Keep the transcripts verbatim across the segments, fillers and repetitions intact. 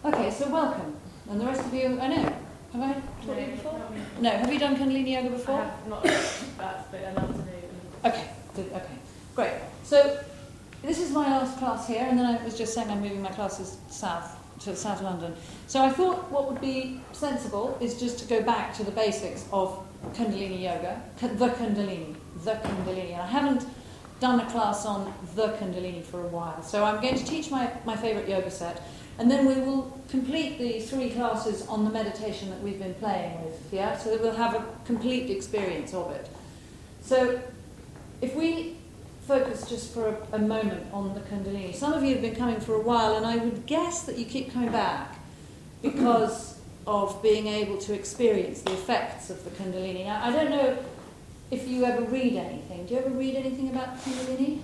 Okay, so welcome. And the rest of you, I know. Have I taught No, you before? not me. No. Have you done Kundalini Yoga I before? have not that, but I love to know. Okay, good, okay, great. So this is my last class here, and then I was just saying I'm moving my classes south to South London. So I thought what would be sensible is just to go back to the basics of Kundalini Yoga, the Kundalini, the Kundalini. And I haven't done a class on the Kundalini for a while, so I'm going to teach my, my favourite yoga set, and then we will complete the three classes on the meditation that we've been playing with, yeah, so that we'll have a complete experience of it. So if we focus just for a, a moment on the Kundalini, some of you have been coming for a while, and I would guess that you keep coming back because of being able to experience the effects of the Kundalini. Now, I don't know if you ever read anything. Do you ever read anything about Kundalini?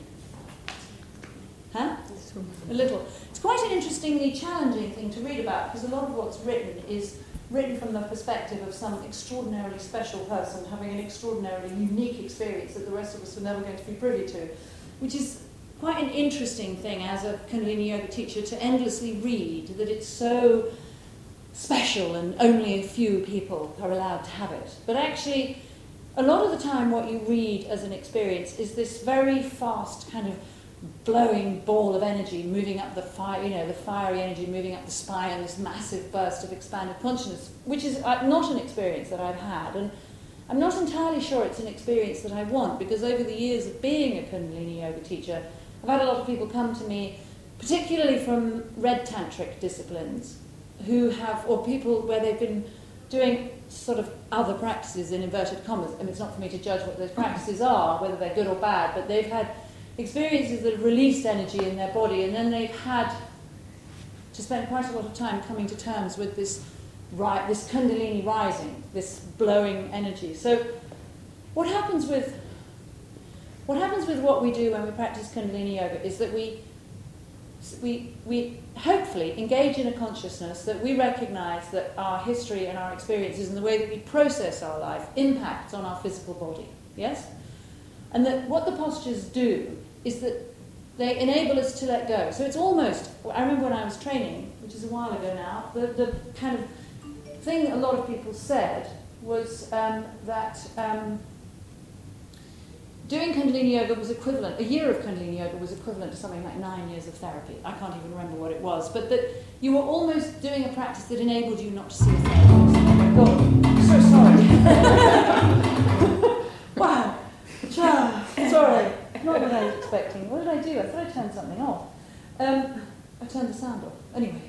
Huh? A little. It's quite an interestingly challenging thing to read about, because a lot of what's written is written from the perspective of some extraordinarily special person having an extraordinarily unique experience that the rest of us are never going to be privy to, which is quite an interesting thing as a Kundalini Yoga teacher to endlessly read that it's so special and only a few people are allowed to have it. But actually, a lot of the time what you read as an experience is this very fast kind of blowing ball of energy moving up the fire, you know, the fiery energy moving up the spine, and this massive burst of expanded consciousness, which is uh, not an experience that I've had, and I'm not entirely sure it's an experience that I want, because over the years of being a Kundalini Yoga teacher, I've had a lot of people come to me, particularly from red tantric disciplines, who have, or people where they've been doing sort of other practices in inverted commas. I mean, it's not for me to judge what those practices are, whether they're good or bad, but they've had experiences that have released energy in their body, and then they've had to spend quite a lot of time coming to terms with this, ri- this Kundalini rising, this blowing energy. So what happens with what happens with what we do when we practice Kundalini Yoga is that we we we hopefully engage in a consciousness that we recognize that our history and our experiences and the way that we process our life impacts on our physical body. Yes? And that what the postures do is that they enable us to let go. So it's almost, I remember when I was training, which is a while ago now, the, the kind of thing a lot of people said was um, that um, doing Kundalini Yoga was equivalent, a year of Kundalini Yoga was equivalent to something like nine years of therapy. I can't even remember what it was, but that you were almost doing a practice that enabled you not to see a therapist. Oh my God, I'm so sorry. Wow. Sorry, not what I was expecting. What did I do? I thought I turned something off. Um, I turned the sound off. Anyway.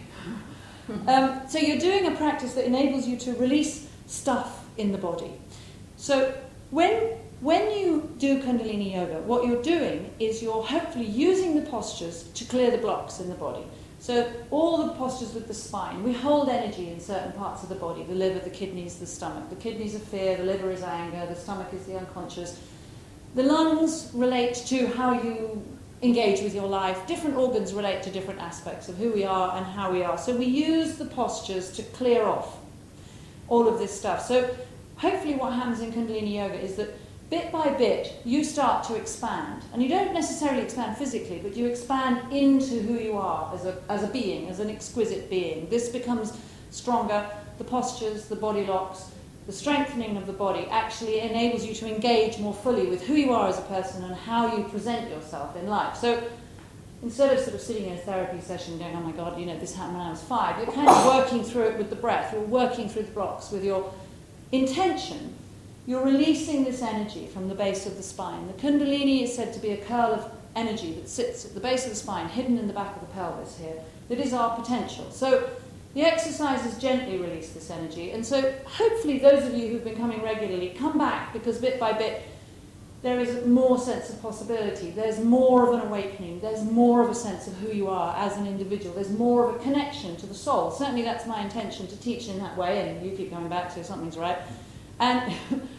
Um, so you're doing a practice that enables you to release stuff in the body. So when, when you do Kundalini Yoga, what you're doing is you're hopefully using the postures to clear the blocks in the body. So all the postures with the spine, we hold energy in certain parts of the body, the liver, the kidneys, the stomach. The kidneys are fear, the liver is anger, the stomach is the unconscious. The lungs relate to how you engage with your life. Different organs relate to different aspects of who we are and how we are. So we use the postures to clear off all of this stuff. So hopefully what happens in Kundalini Yoga is that bit by bit you start to expand. And you don't necessarily expand physically, but you expand into who you are as a, as a being, as an exquisite being. This becomes stronger. The postures, the body locks, the strengthening of the body actually enables you to engage more fully with who you are as a person and how you present yourself in life. So instead of sort of sitting in a therapy session going, oh my God, you know, this happened when I was five, you're kind of working through it with the breath. You're working through the blocks with your intention. You're releasing this energy from the base of the spine. The Kundalini is said to be a curl of energy that sits at the base of the spine, hidden in the back of the pelvis here. That is our potential. So the exercises gently release this energy, and so hopefully those of you who've been coming regularly come back, because bit by bit there is more sense of possibility, there's more of an awakening, there's more of a sense of who you are as an individual, there's more of a connection to the soul. Certainly that's my intention to teach in that way, and you keep coming back, so something's right. And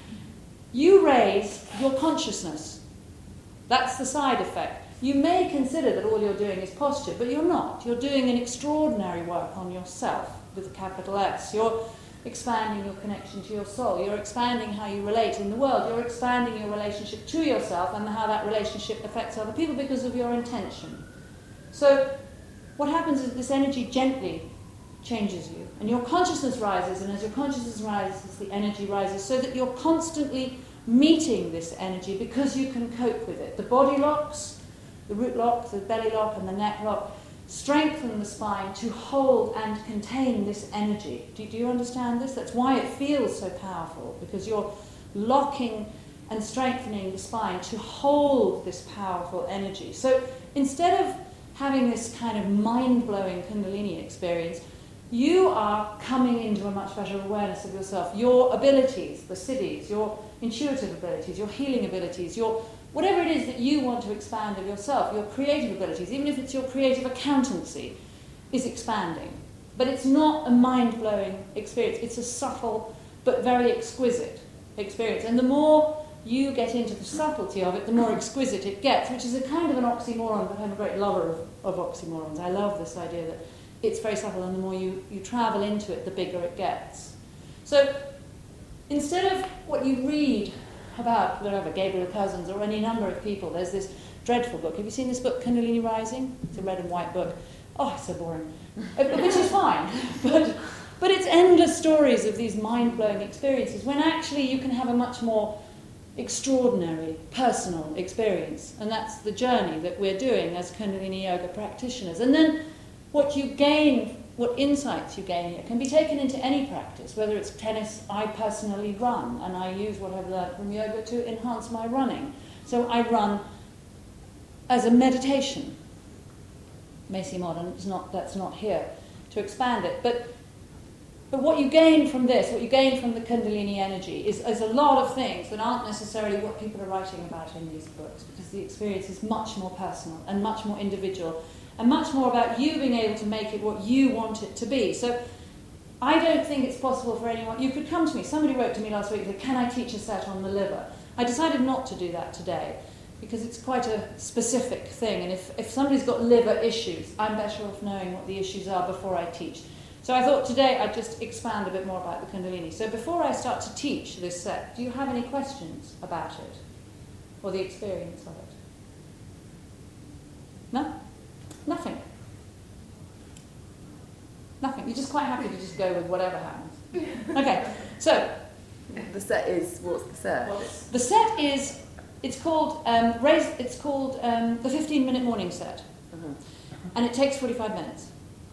you raise your consciousness. That's the side effect. You may consider that all you're doing is posture, but you're not. You're doing an extraordinary work on yourself with a capital S. You're expanding your connection to your soul. You're expanding how you relate in the world. You're expanding your relationship to yourself and how that relationship affects other people because of your intention. So what happens is this energy gently changes you. And your consciousness rises, and as your consciousness rises, the energy rises, so that you're constantly meeting this energy because you can cope with it. The body locks, the root lock, the belly lock, and the neck lock strengthen the spine to hold and contain this energy. Do, do you understand this? That's why it feels so powerful, because you're locking and strengthening the spine to hold this powerful energy. So instead of having this kind of mind-blowing Kundalini experience, you are coming into a much better awareness of yourself. Your abilities, the siddhis, your intuitive abilities, your healing abilities, your whatever it is that you want to expand of yourself, your creative abilities, even if it's your creative accountancy, is expanding. But it's not a mind-blowing experience. It's a subtle but very exquisite experience. And the more you get into the subtlety of it, the more exquisite it gets, which is a kind of an oxymoron, but I'm a great lover of, of oxymorons. I love this idea that it's very subtle, and the more you, you travel into it, the bigger it gets. So instead of what you read about, whatever, Gabriel Cousins or any number of people, there's this dreadful book. Have you seen this book, Kundalini Rising? It's a red and white book. Oh, it's so boring. Which is fine. But, but it's endless stories of these mind-blowing experiences, when actually you can have a much more extraordinary personal experience. And that's the journey that we're doing as Kundalini Yoga practitioners. And then what you gain, what insights you gain here, can be taken into any practice, whether it's tennis. I personally run, and I use what I've learned from yoga to enhance my running. So I run as a meditation. May seem modern, it's not, that's not here to expand it. But But what you gain from this, what you gain from the Kundalini energy, is, is a lot of things that aren't necessarily what people are writing about in these books, because the experience is much more personal and much more individual, and much more about you being able to make it what you want it to be. So I don't think it's possible for anyone. You could come to me. Somebody wrote to me last week and said, can I teach a set on the liver? I decided not to do that today, because it's quite a specific thing, and if, if somebody's got liver issues, I'm better off knowing what the issues are before I teach. So I thought today I'd just expand a bit more about the Kundalini. So before I start to teach this set, do you have any questions about it? Or the experience of it? No? Nothing? Nothing? You're just quite happy to just go with whatever happens? Okay, so... The set is, what's the set? What's, the set is, it's called, um, raise, it's called um, the fifteen minute morning set. Uh-huh. And it takes forty-five minutes.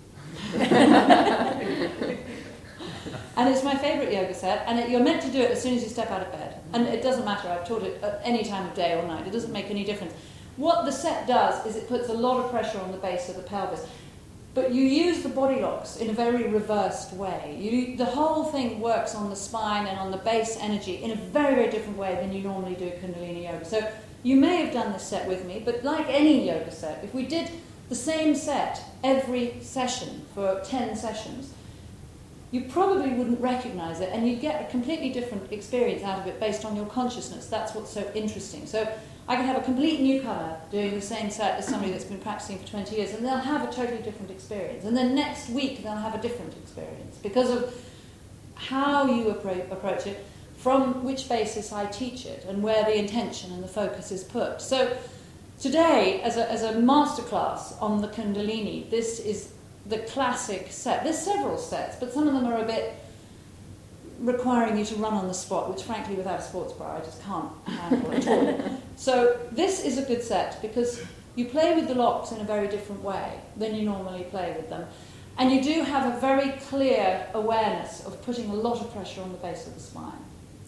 And it's my favourite yoga set, and it, you're meant to do it as soon as you step out of bed. And it doesn't matter, I've taught it at any time of day or night, it doesn't make any difference. What the set does is it puts a lot of pressure on the base of the pelvis, but you use the body locks in a very reversed way. You, the whole thing works on the spine and on the base energy in a very, very different way than you normally do Kundalini Yoga. So you may have done this set with me, but like any yoga set, if we did the same set every session for ten sessions, you probably wouldn't recognise it, and you'd get a completely different experience out of it based on your consciousness. That's what's so interesting. So I can have a complete newcomer doing the same set as somebody that's been practicing for twenty years, and they'll have a totally different experience. And then next week they'll have a different experience because of how you appro- approach it, from which basis I teach it, and where the intention and the focus is put. So today, as a, as a masterclass on the Kundalini, this is the classic set. There's several sets, but some of them are a bit requiring you to run on the spot, which frankly, without a sports bra, I just can't handle at all. So this is a good set because you play with the locks in a very different way than you normally play with them. And you do have a very clear awareness of putting a lot of pressure on the base of the spine.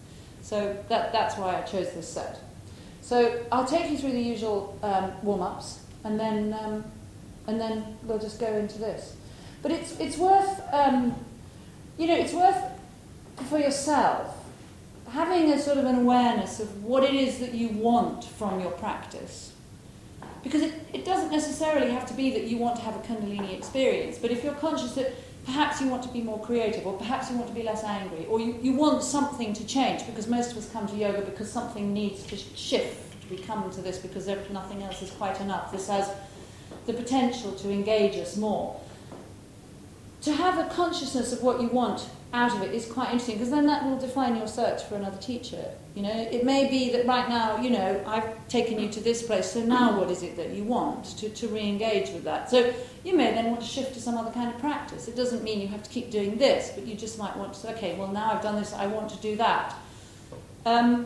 So that, that's why I chose this set. So I'll take you through the usual um, warm-ups, and then um, and then we'll just go into this. But it's it's worth um, you know it's worth for yourself having a sort of an awareness of what it is that you want from your practice, because it, it doesn't necessarily have to be that you want to have a Kundalini experience. But if you're conscious that perhaps you want to be more creative, or perhaps you want to be less angry, or you, you want something to change, because most of us come to yoga because something needs to shift. We come to this because there, nothing else is quite enough. This has the potential to engage us more. to have a consciousness of what you want out of it is quite interesting, because then that will define your search for another teacher. You know, it may be that right now, you know, I've taken you to this place, so now what is it that you want to, to re-engage with that? So you may then want to shift to some other kind of practice. It doesn't mean you have to keep doing this, but you just might want to say, okay, well now I've done this, I want to do that. Um,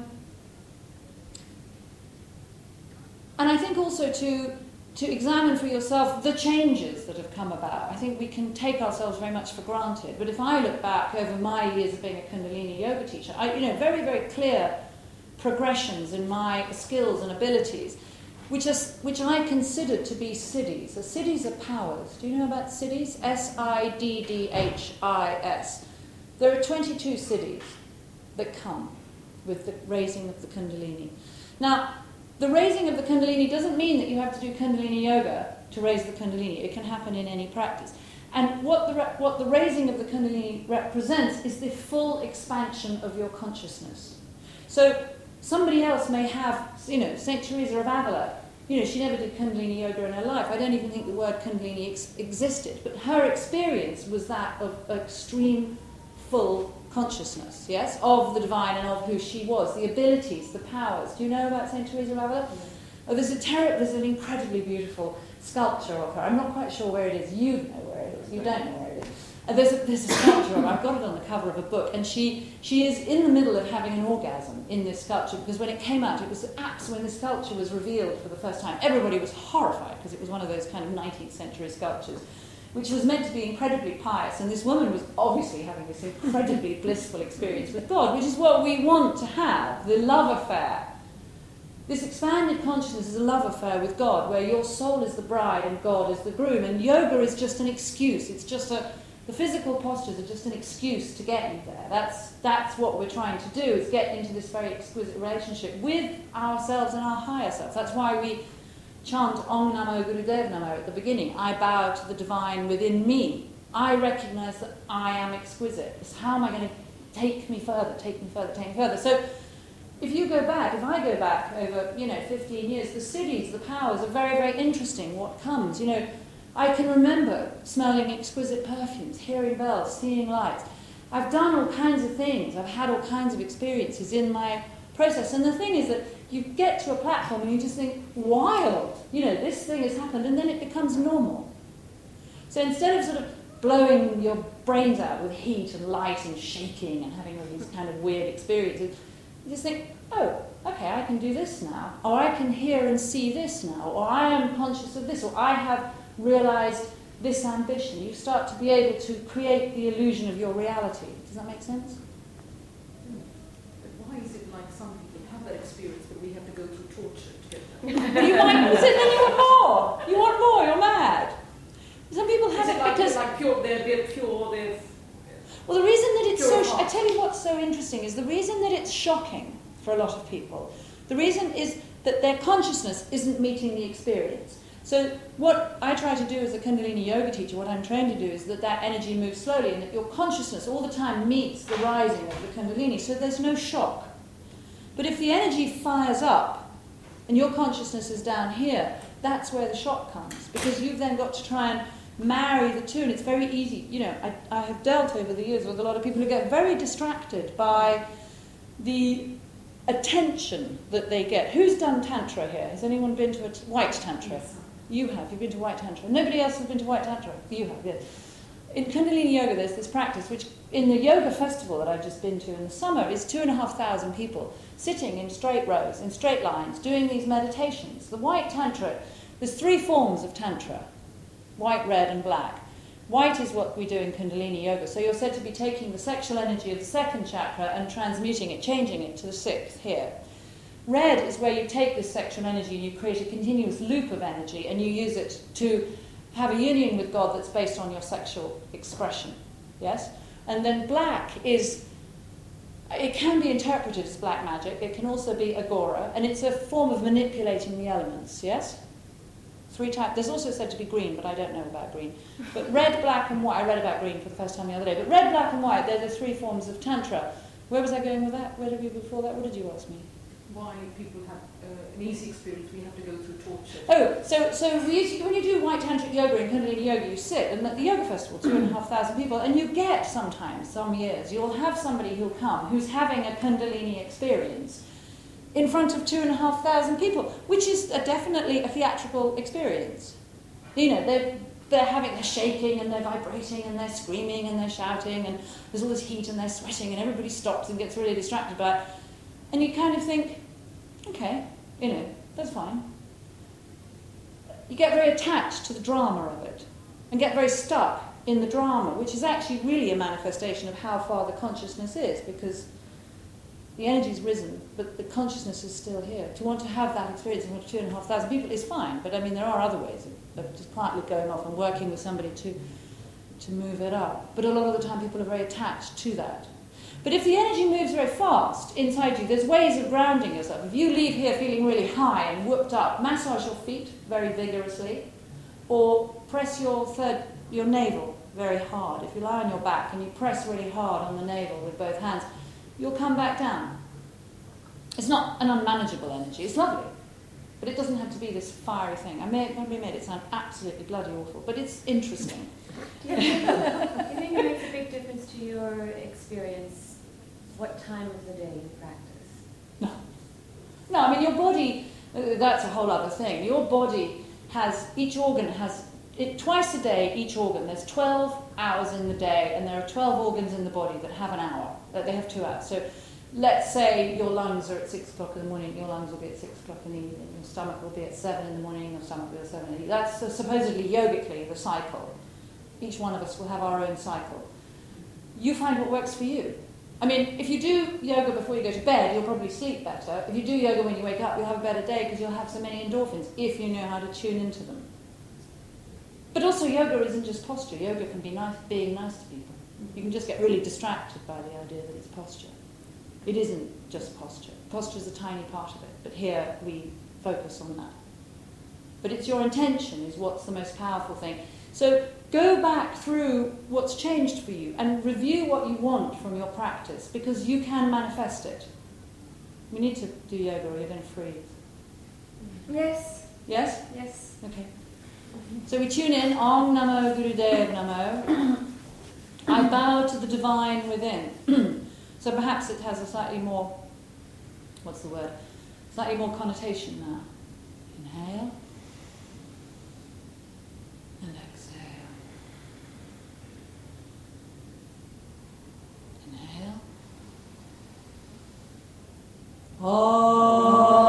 and I think also to to examine for yourself the changes that have come about. I think we can take ourselves very much for granted, but if I look back over my years of being a Kundalini yoga teacher, I, you know, very, very clear progressions in my skills and abilities, which, are, which I considered to be siddhis. So siddhis are powers. Do you know about siddhis? S I D D H I S. There are twenty-two siddhis that come with the raising of the Kundalini. Now, the raising of the Kundalini doesn't mean that you have to do Kundalini yoga to raise the Kundalini. It can happen in any practice. And what the, what the raising of the Kundalini represents is the full expansion of your consciousness. So somebody else may have, you know, Saint Teresa of Avila, you know, she never did Kundalini yoga in her life. I don't even think the word Kundalini ex- existed. But her experience was that of extreme, full consciousness, yes, of the divine and of who she was, the abilities, the powers. Do you know about Saint Teresa of Avila? Mm. Oh, there's a ter- there's an incredibly beautiful sculpture of her. I'm not quite sure where it is. You know where it is. You don't know where it is. Uh, there's, a, there's a sculpture of her. I've got it on the cover of a book, and she she is in the middle of having an orgasm in this sculpture, because when it came out, it was apps when the sculpture was revealed for the first time. Everybody was horrified, because it was one of those kind of nineteenth century sculptures, which was meant to be incredibly pious, and this woman was obviously having this incredibly blissful experience with God, which is what we want to have, the love affair. This expanded consciousness is a love affair with God, where your soul is the bride and God is the groom, and yoga is just an excuse. It's just a, the physical postures are just an excuse to get you there. That's, that's what we're trying to do, is get into this very exquisite relationship with ourselves and our higher self. That's why we chant Om Namo Gurudev Namo at the beginning. I bow to the divine within me. I recognize that I am exquisite. It's how am I going to take me further, take me further, take me further. So if you go back, if I go back over, you know, fifteen years, the siddhis, the powers are very, very interesting. What comes, you know, I can remember smelling exquisite perfumes, hearing bells, seeing lights. I've done all kinds of things. I've had all kinds of experiences in my process. And the thing is that you get to a platform and you just think, wild, you know, this thing has happened, and then it becomes normal. So instead of sort of blowing your brains out with heat and light and shaking and having all these kind of weird experiences, you just think, oh, okay, I can do this now, or I can hear and see this now, or I am conscious of this, or I have realized this ambition. You start to be able to create the illusion of your reality. Does that make sense? But why is it like some people have that experience, but we have to go through torture to get that? But you want, is it, then you want more. You want more, you're mad. Some people have is it, it like, because... like pure, they're, they're pure, they're... Well, the reason that it's pure so... heart. I tell you what's so interesting is the reason that it's shocking for a lot of people. The reason is that their consciousness isn't meeting the experience. So what I try to do as a Kundalini yoga teacher, what I'm trained to do, is that that energy moves slowly and that your consciousness all the time meets the rising of the Kundalini, so there's no shock. But if the energy fires up and your consciousness is down here, that's where the shock comes, because you've then got to try and marry the two, and it's very easy. You know, I, I have dealt over the years with a lot of people who get very distracted by the attention that they get. Who's done Tantra here? Has anyone been to a t- White Tantra? Yes. You have. You've been to White Tantra. Nobody else has been to White Tantra. You have, yes. In Kundalini Yoga, there's this practice, which in the yoga festival that I've just been to in the summer is two and a half thousand people sitting in straight rows, in straight lines, doing these meditations. The White Tantra, there's three forms of Tantra, white, red, and black. White is what we do in Kundalini Yoga. So you're said to be taking the sexual energy of the second chakra and transmuting it, changing it to the sixth here. Red is where you take this sexual energy and you create a continuous loop of energy and you use it to have a union with God that's based on your sexual expression. Yes? And then black is, it can be interpreted as black magic. It can also be agora, and it's a form of manipulating the elements. Yes? Three types. There's also said to be green, but I don't know about green. But red, black, and white. I read about green for the first time the other day. But red, black, and white, they're the three forms of Tantra. Where was I going with that? Where did we before that? What did you ask me? why people have uh, an easy experience, we have to go through torture. Oh, so so we usually, when you do white tantric yoga and Kundalini yoga, you sit, and at the yoga festival, two and a half thousand people, and you get sometimes, some years, you'll have somebody who'll come who's having a Kundalini experience in front of two and a half thousand people, which is a, definitely a theatrical experience. You know, they're, they're having, they're shaking and they're vibrating and they're screaming and they're shouting and there's all this heat and they're sweating and everybody stops and gets really distracted by it. And you kind of think, okay, you know, that's fine. You get very attached to the drama of it and get very stuck in the drama, which is actually really a manifestation of how far the consciousness is, because the energy's risen, but the consciousness is still here. To want to have that experience in front of two and a half thousand people is fine, but I mean, there are other ways of, of just quietly going off and working with somebody to, to move it up. But a lot of the time people are very attached to that. But if the energy moves very fast inside you, there's ways of grounding yourself. If you leave here feeling really high and whooped up, massage your feet very vigorously, or press your third, your navel very hard. If you lie on your back and you press really hard on the navel with both hands, you'll come back down. It's not an unmanageable energy. It's lovely, but it doesn't have to be this fiery thing. I may have made it sound absolutely bloody awful, but it's interesting. Do you think it makes a big difference to your experience what time of the day you practice? No. No, I mean, your body, uh, that's a whole other thing. Your body has, each organ has, it, twice a day, each organ, there's twelve hours in the day, and there are twelve organs in the body that have an hour, that they have two hours. So let's say your lungs are at six o'clock in the morning, your lungs will be at six o'clock in the evening, your stomach will be at seven in the morning, your stomach will be at seven in the evening. That's uh, supposedly yogically the cycle. Each one of us will have our own cycle. You find what works for you. I mean, if you do yoga before you go to bed, you'll probably sleep better. If you do yoga when you wake up, you'll have a better day because you'll have so many endorphins, if you know how to tune into them. But also, yoga isn't just posture. Yoga can be nice, being nice to people. You can just get really distracted by the idea that it's posture. It isn't just posture. Posture is a tiny part of it, but here we focus on that. But it's your intention is what's the most powerful thing. So go back through what's changed for you and review what you want from your practice, because you can manifest it. We need to do yoga or you're going to freeze. Yes. Yes? Yes. Okay. So we tune in, Om Namo Gurudev Namo. I bow to the divine within. So perhaps it has a slightly more, what's the word? Slightly more connotation now. Inhale. And exhale. Inhale. Om.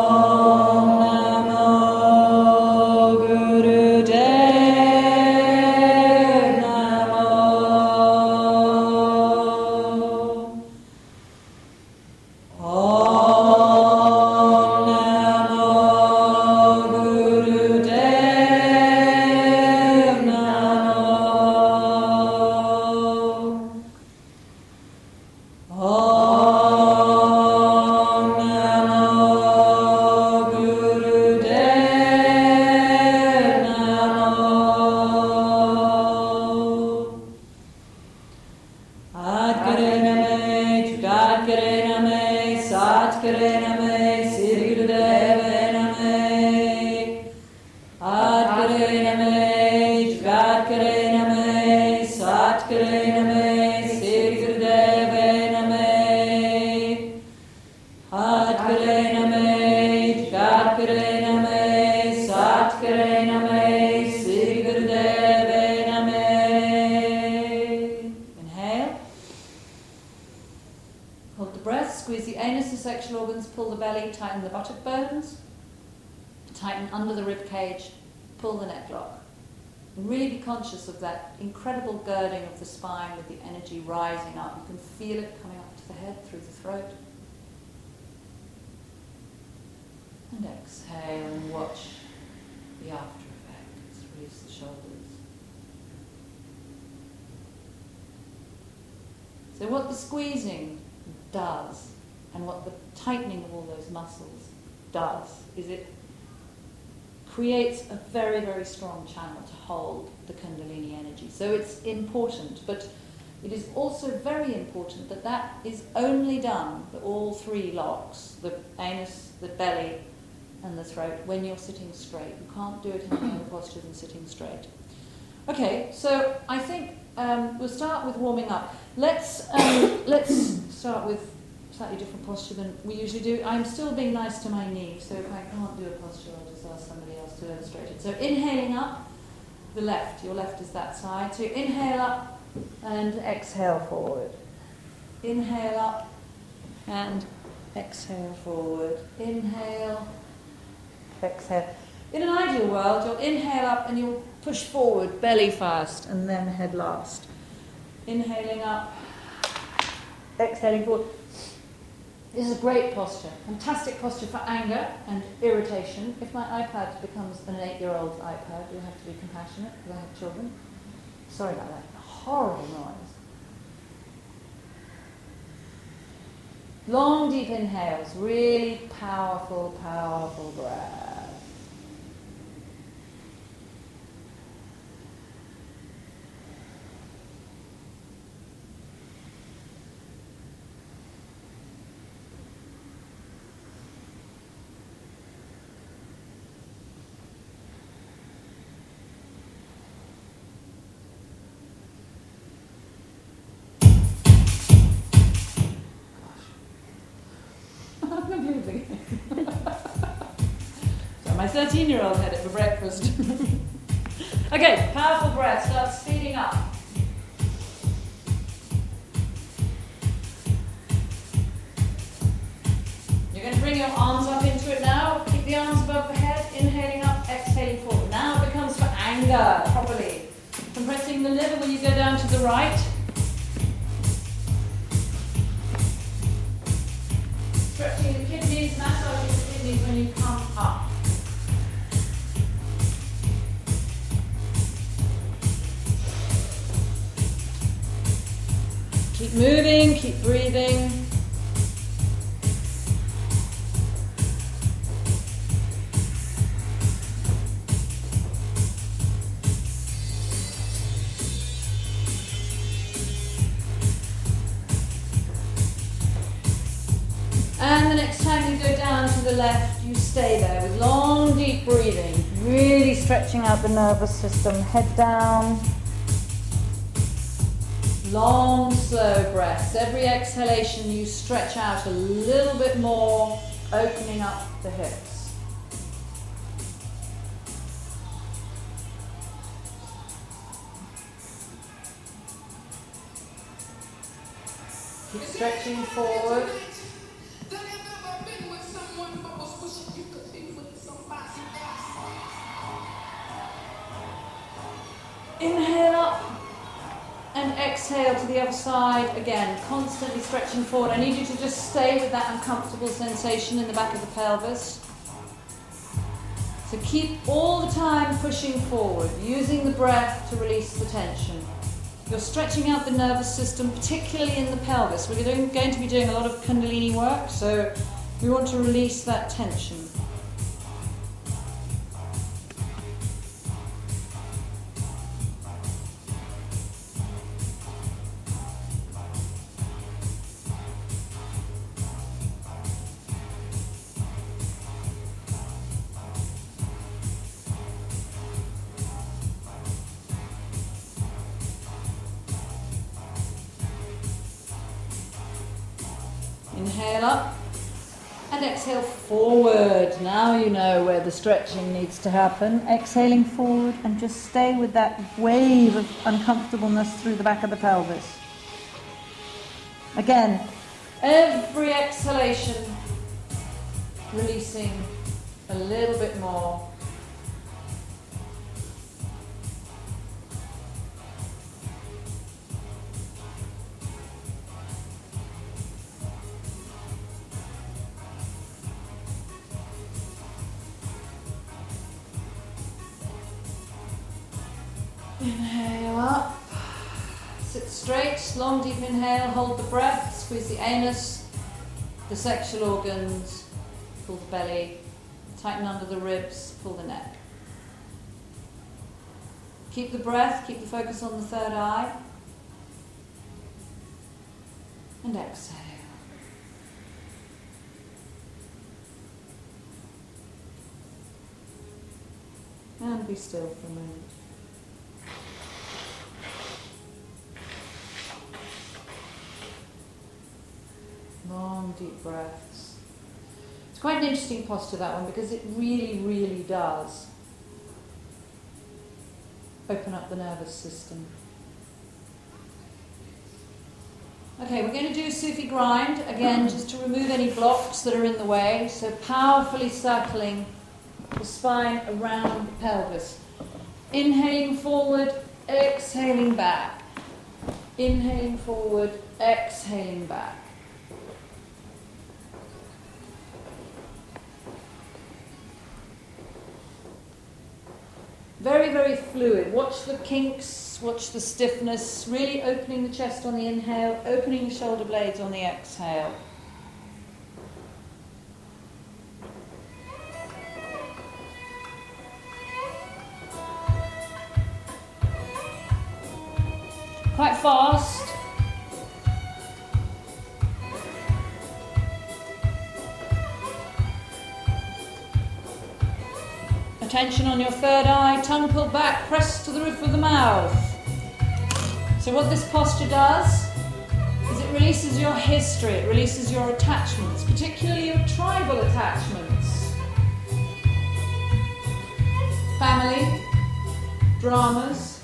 Tighten the buttock bones, tighten under the rib cage, pull the neck lock. And really be conscious of that incredible girding of the spine with the energy rising up. You can feel it coming up to the head through the throat. And exhale and watch the after effects. Release the shoulders. So what the squeezing does and what the tightening of all those muscles does is it creates a very, very strong channel to hold the Kundalini energy. So it's important, but It is also very important that that is only done, the all three locks, the anus, the belly, and the throat, when you're sitting straight. You can't do it in any other posture than sitting straight. Okay, so I think um, we'll start with warming up. Let's um, let's start with slightly different posture than we usually do. I'm still being nice to my knee, so if I can't do a posture, I'll just ask somebody else to illustrate it. So inhaling up, the left, your left is that side. So inhale up and exhale forward. Inhale up and exhale forward. Inhale, exhale. In an ideal world, you'll inhale up and you'll push forward, belly first, and then head last. Inhaling up, exhaling forward. This is a great posture, fantastic posture for anger and irritation. If my iPad becomes an eight-year-old iPad, you'll have to be compassionate because I have children. Sorry about that. Horrible noise. Long, deep inhales, really powerful, powerful breath. So my thirteen-year-old had it for breakfast. Okay, powerful breath. Start speeding up. You're going to bring your arms up into it now. Keep the arms above the head. Inhaling up, exhaling forward. Now it becomes for anger, properly. Compressing the liver when you go down to the right. Stretching the kidneys, massaging the kidneys when you come up. Keep moving, keep breathing. And the next time you go down to the left, you stay there with long, deep breathing, really stretching out the nervous system, head down. Long, slow breaths. Every exhalation you stretch out a little bit more, opening up the hips. Keep stretching forward. Inhale up and exhale to the other side. Again, constantly stretching forward. I need you to just stay with that uncomfortable sensation in the back of the pelvis. So keep all the time pushing forward, using the breath to release the tension. You're stretching out the nervous system, particularly in the pelvis. We're doing, going to be doing a lot of Kundalini work, so we want to release that tension. Inhale up and exhale forward. Now you know where the stretching needs to happen. Exhaling forward and just stay with that wave of uncomfortableness through the back of the pelvis. Again, every exhalation releasing a little bit more. Inhale up, sit straight, long deep inhale, hold the breath, squeeze the anus, the sexual organs, pull the belly, tighten under the ribs, pull the neck. Keep the breath, keep the focus on the third eye. And exhale. And be still for a moment. Long, deep breaths. It's quite an interesting posture, that one, because it really, really does open up the nervous system. Okay, we're going to do a Sufi grind, again, just to remove any blocks that are in the way. So powerfully circling the spine around the pelvis. Inhaling forward, exhaling back. Inhaling forward, exhaling back. Very, very fluid. Watch the kinks, watch the stiffness, really opening the chest on the inhale, opening the shoulder blades on the exhale. Quite fast. Attention on your third eye, tongue pulled back, press to the roof of the mouth. So what this posture does is it releases your history, it releases your attachments, particularly your tribal attachments. Family, dramas.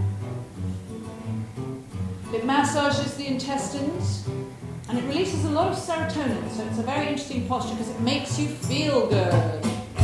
It massages the intestines and it releases a lot of serotonin, so it's a very interesting posture because it makes you feel good.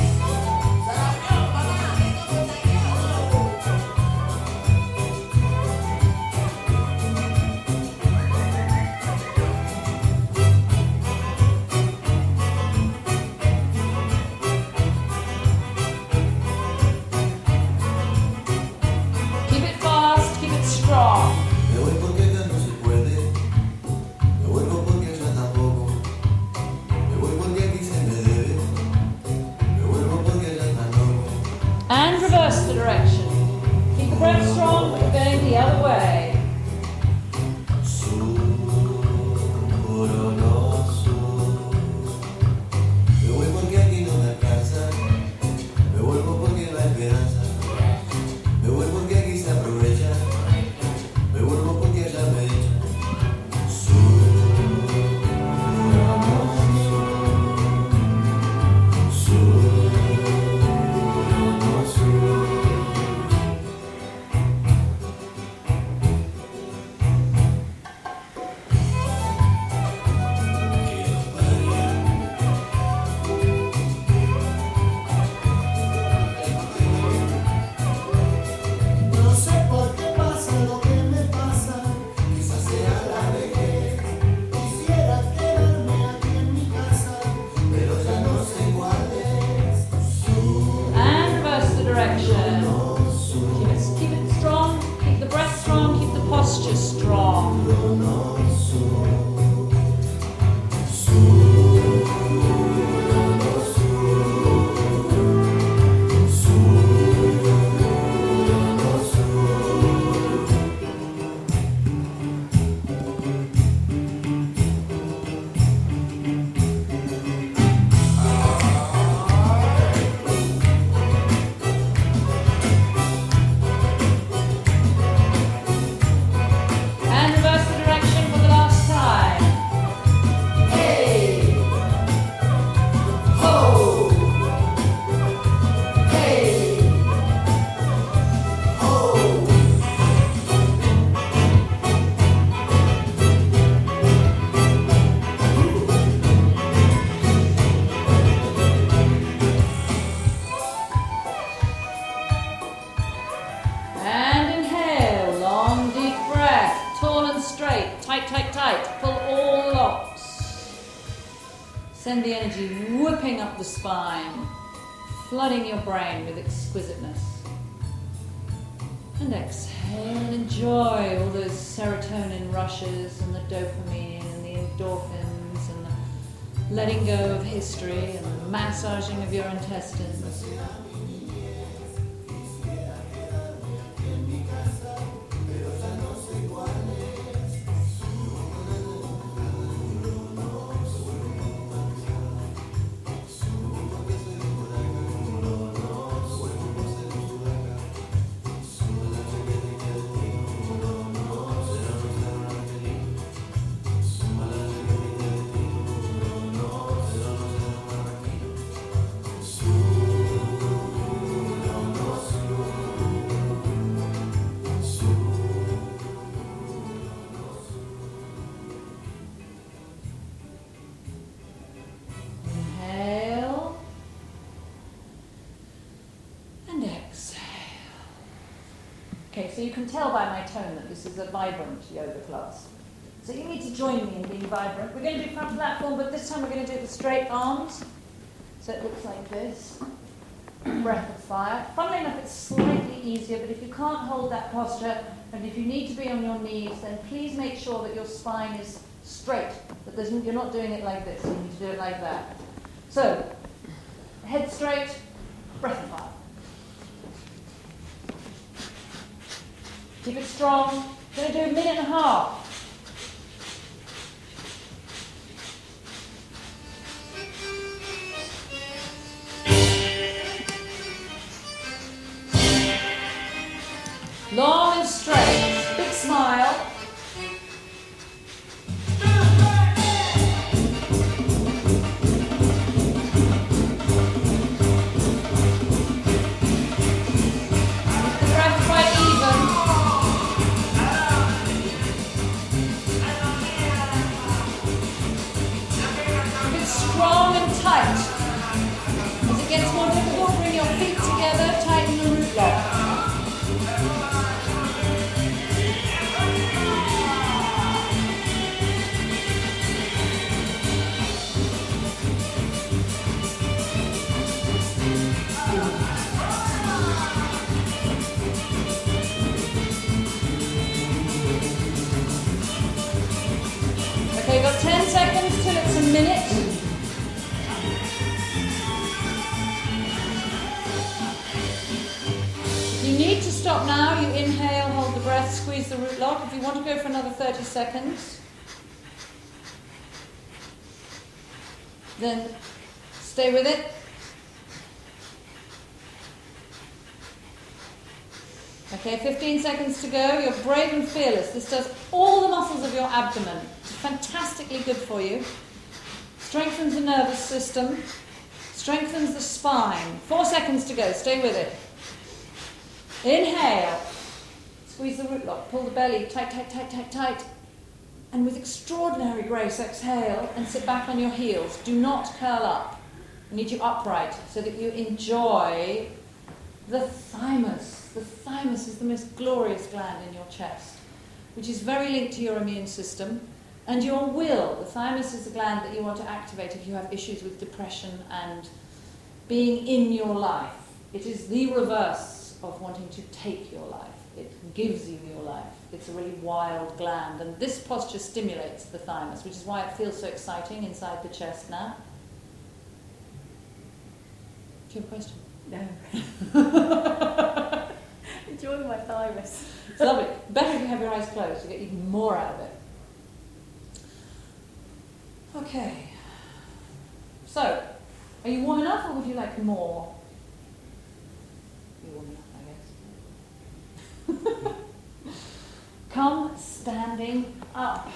Send the energy whipping up the spine, flooding your brain with exquisiteness. And exhale and enjoy all those serotonin rushes and the dopamine and the endorphins and the letting go of history and the massaging of your intestines. so you can tell by my tone that this is a vibrant yoga class. So you need to join me in being vibrant. We're going to do front platform, but this time we're going to do it with straight arms. So it looks like this. Breath of fire. Funnily enough, it's slightly easier, but if you can't hold that posture, and if you need to be on your knees, then please make sure that your spine is straight, that there's, you're not doing it like this, you need to do it like that. So, head straight, breath of fire. Keep it strong. Going to do a minute and a half. Long and straight, big smile. The breath quite even. Keep it strong and tight. As it gets more difficult, bring your feet together, tighten the root lock. Okay, got ten seconds till it's a minute. If you need to stop now, you inhale, hold the breath, squeeze the root lock. If you want to go for another thirty seconds, then stay with it. Okay, fifteen seconds to go. You're brave and fearless. This does all the muscles of your abdomen. It's fantastically good for you. Strengthens the nervous system. Strengthens the spine. Four seconds to go. Stay with it. Inhale. Squeeze the root lock. Pull the belly tight, tight, tight, tight, tight. And with extraordinary grace, exhale and sit back on your heels. Do not curl up. I need you upright so that you enjoy the thymus. The thymus is the most glorious gland in your chest, which is very linked to your immune system and your will. The thymus is the gland that you want to activate if you have issues with depression and being in your life. It is the reverse of wanting to take your life. It gives you your life. It's a really wild gland, and this posture stimulates the thymus, which is why it feels so exciting inside the chest now. Do you have a question? No. Enjoying my thymus. It's lovely. Better if you have your eyes closed to get even more out of it. Okay. So, are you warm enough, or would you like more? You're warm enough, I guess. Come standing up.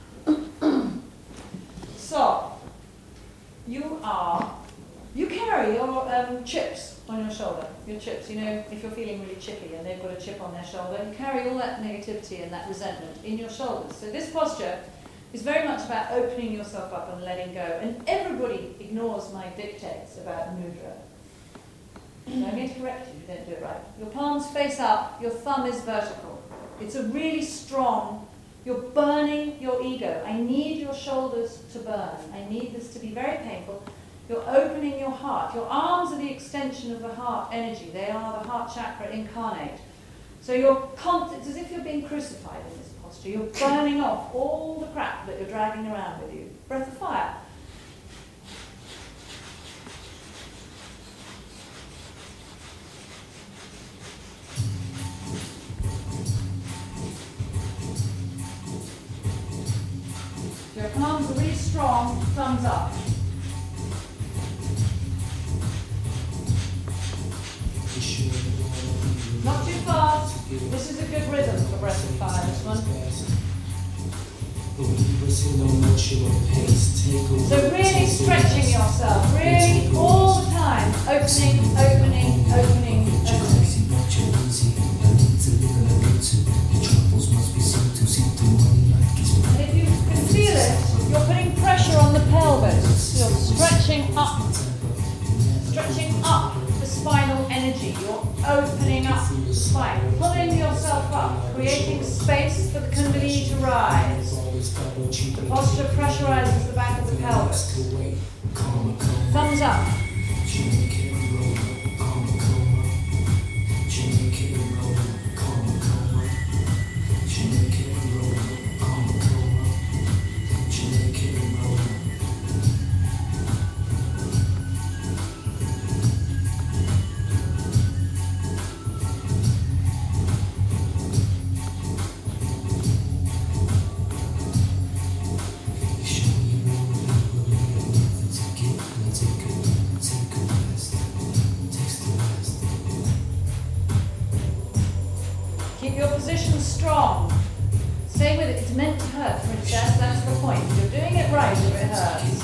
So, you are, you carry your um, chips on your shoulder, your chips, you know, if you're feeling really chippy and they've got a chip on their shoulder, you carry all that negativity and that resentment in your shoulders. So this posture is very much about opening yourself up and letting go. And everybody ignores my dictates about mudra. So I'm going to correct you if you don't do it right. Your palms face up, your thumb is vertical. It's a really strong, you're burning your ego. I need your shoulders to burn. I need this to be very painful. You're opening your heart. Your arms are the extension of the heart energy. They are the heart chakra incarnate. So you're con- it's as if you're being crucified in this posture. You're burning off all the crap that you're dragging around with you. Breath of fire. Your palms are really strong, thumbs up. Not too fast. This is a good rhythm for breath of fire, this one. So really stretching yourself, really all the time. Opening, opening, opening, opening. And if you can feel it, you're putting pressure on the pelvis. You're stretching up, stretching up the spinal energy. energy. You're opening up the spine, pulling yourself up, creating space for the Kundalini to rise. The posture pressurizes the back of the pelvis. Thumbs up. Keep your position strong. Stay with it. It's meant to hurt, princess. That's the point. You're doing it right if it hurts.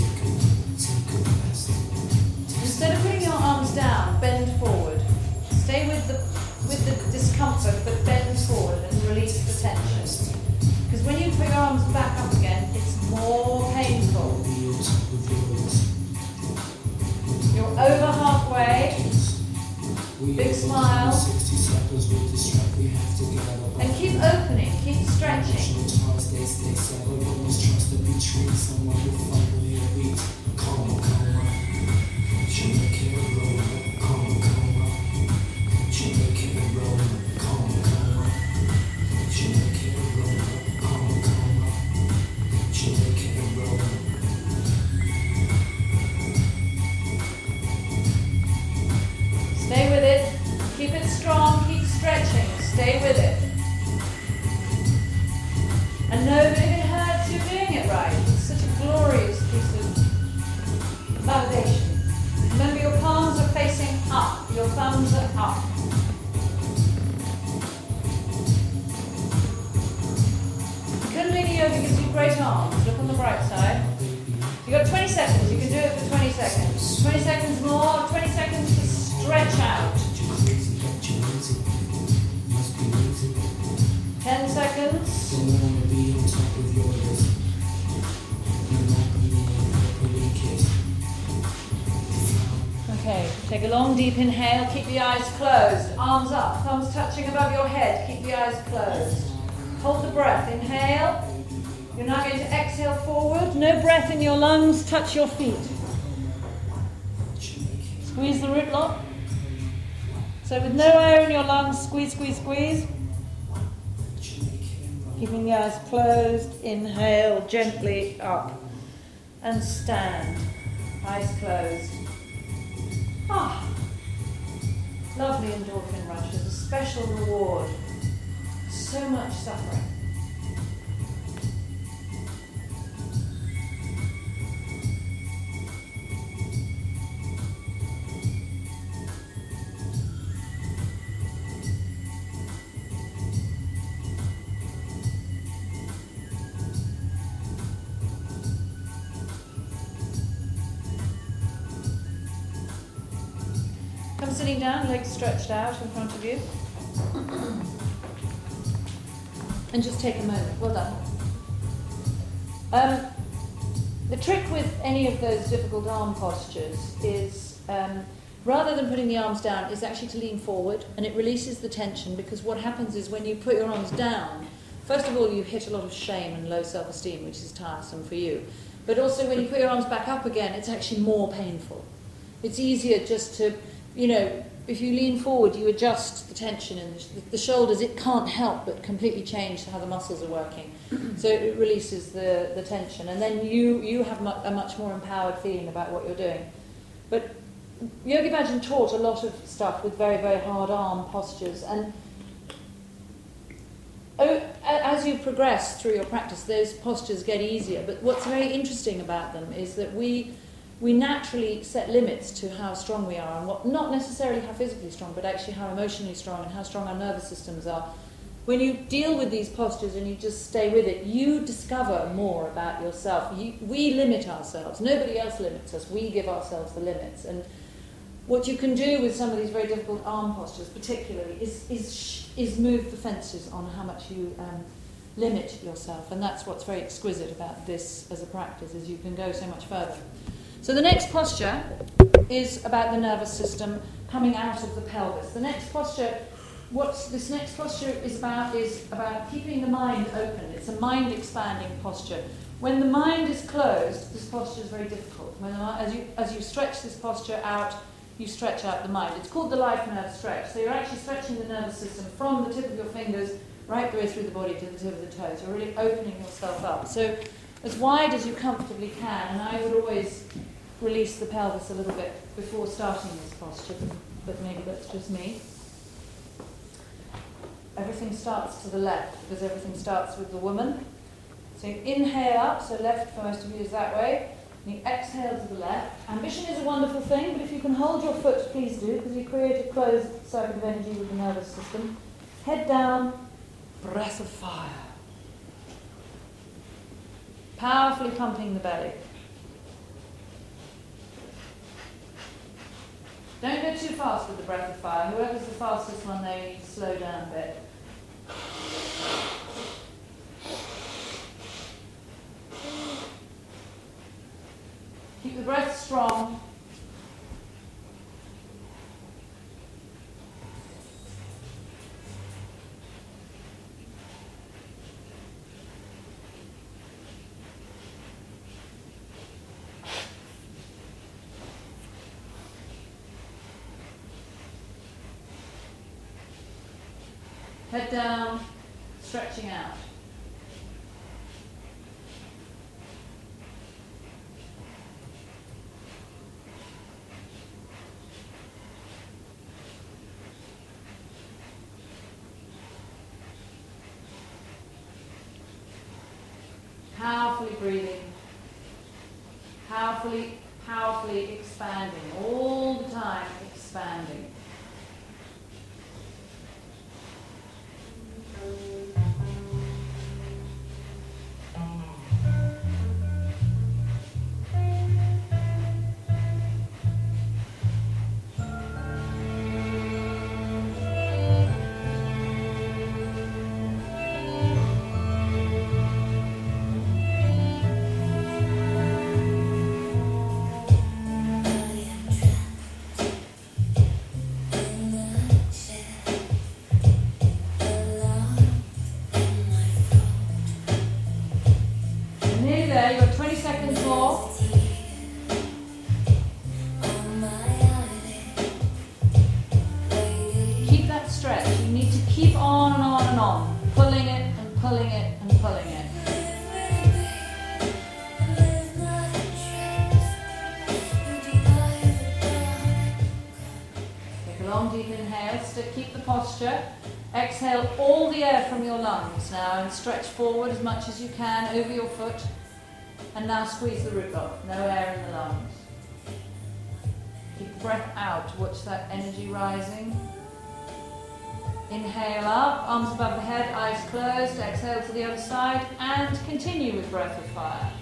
Instead of putting your arms down, bend forward. Stay with the with the discomfort, but bend forward and release the tension. Because when you put your arms back up again, it's more painful. You're over halfway. Big smile. And keep opening, keep stretching. Stay with it. Keep it strong, keep stretching. Stay with it. And know that if it hurts, you're doing it right. It's such a glorious piece of validation. Remember, your palms are facing up. Your thumbs are up. Kundalini Yoga gives you great arms. Look on the bright side. You've got twenty seconds. You can do it for twenty seconds. twenty seconds more. twenty seconds to stretch out. ten seconds. Okay, take a long deep inhale, keep the eyes closed, arms up, thumbs touching above your head, keep the eyes closed. Hold the breath, inhale. You're now going to exhale forward, no breath in your lungs, touch your feet. Squeeze the root lock. So with no air in your lungs, squeeze, squeeze, squeeze. Keeping the eyes closed, inhale gently up and stand. Eyes closed. Ah, lovely endorphin rushes, a special reward. So much suffering. Come sitting down, legs stretched out in front of you. And just take a moment. Well done. Um, the trick with any of those difficult arm postures is, um, rather than putting the arms down, is actually to lean forward, and it releases the tension, because what happens is when you put your arms down, first of all you hit a lot of shame and low self-esteem, which is tiresome for you. But also when you put your arms back up again, it's actually more painful. It's easier just to, you know, if you lean forward, you adjust the tension in the, the shoulders. It can't help but completely change how the muscles are working. So it releases the, the tension. And then you, you have mu- a much more empowered feeling about what you're doing. But Yogi Bhajan taught a lot of stuff with very, very hard arm postures. And oh, as you progress through your practice, those postures get easier. But what's very interesting about them is that we... we naturally set limits to how strong we are, and what, not necessarily how physically strong, but actually how emotionally strong and how strong our nervous systems are. When you deal with these postures and you just stay with it, you discover more about yourself. You, we limit ourselves. Nobody else limits us. We give ourselves the limits. And what you can do with some of these very difficult arm postures, particularly, is is, is move the fences on how much you um, limit yourself. And that's what's very exquisite about this as a practice, is you can go so much further. So the next posture is about the nervous system, coming out of the pelvis. The next posture, what this next posture is about is about keeping the mind open. It's a mind expanding posture. When the mind is closed, this posture is very difficult. When the, as you as you stretch this posture out, you stretch out the mind. It's called the life nerve stretch. So you're actually stretching the nervous system from the tip of your fingers right the way through the body to the tip of the toes. You're really opening yourself up. So as wide as you comfortably can, and I would always release the pelvis a little bit before starting this posture, but maybe that's just me. Everything starts to the left because everything starts with the woman. So you inhale up, so left for most of you is that way. And you exhale to the left. Ambition is a wonderful thing, but if you can hold your foot, please do, because you create a closed circuit of energy with the nervous system. Head down, breath of fire. Powerfully pumping the belly. Don't go too fast with the breath of fire. Whoever's the fastest one there, you need to slow down a bit. Keep the breath strong. Head down, stretching out. Powerfully breathing, powerfully, powerfully expanding, all the time expanding. Exhale all the air from your lungs now and stretch forward as much as you can over your foot. And now squeeze the root off. No air in the lungs. Keep the breath out. Watch that energy rising. Inhale up, arms above the head, eyes closed. Exhale to the other side and continue with breath of fire.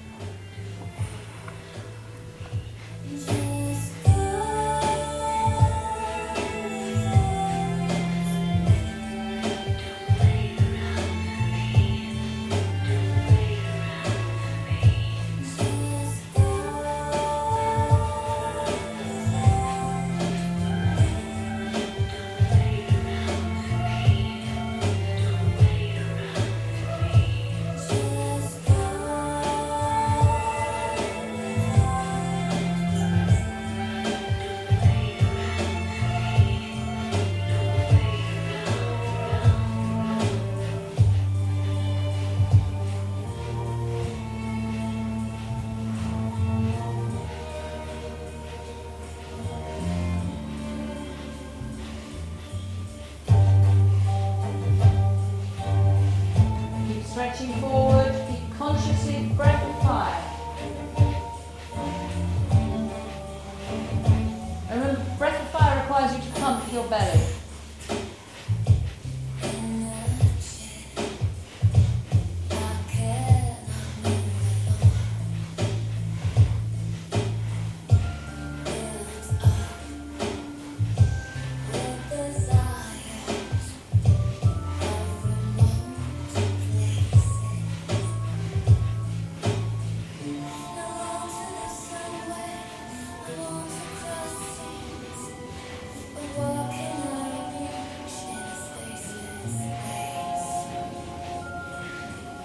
Stretching forward, keep consciously, breath of fire. And remember, breath of fire requires you to pump your belly.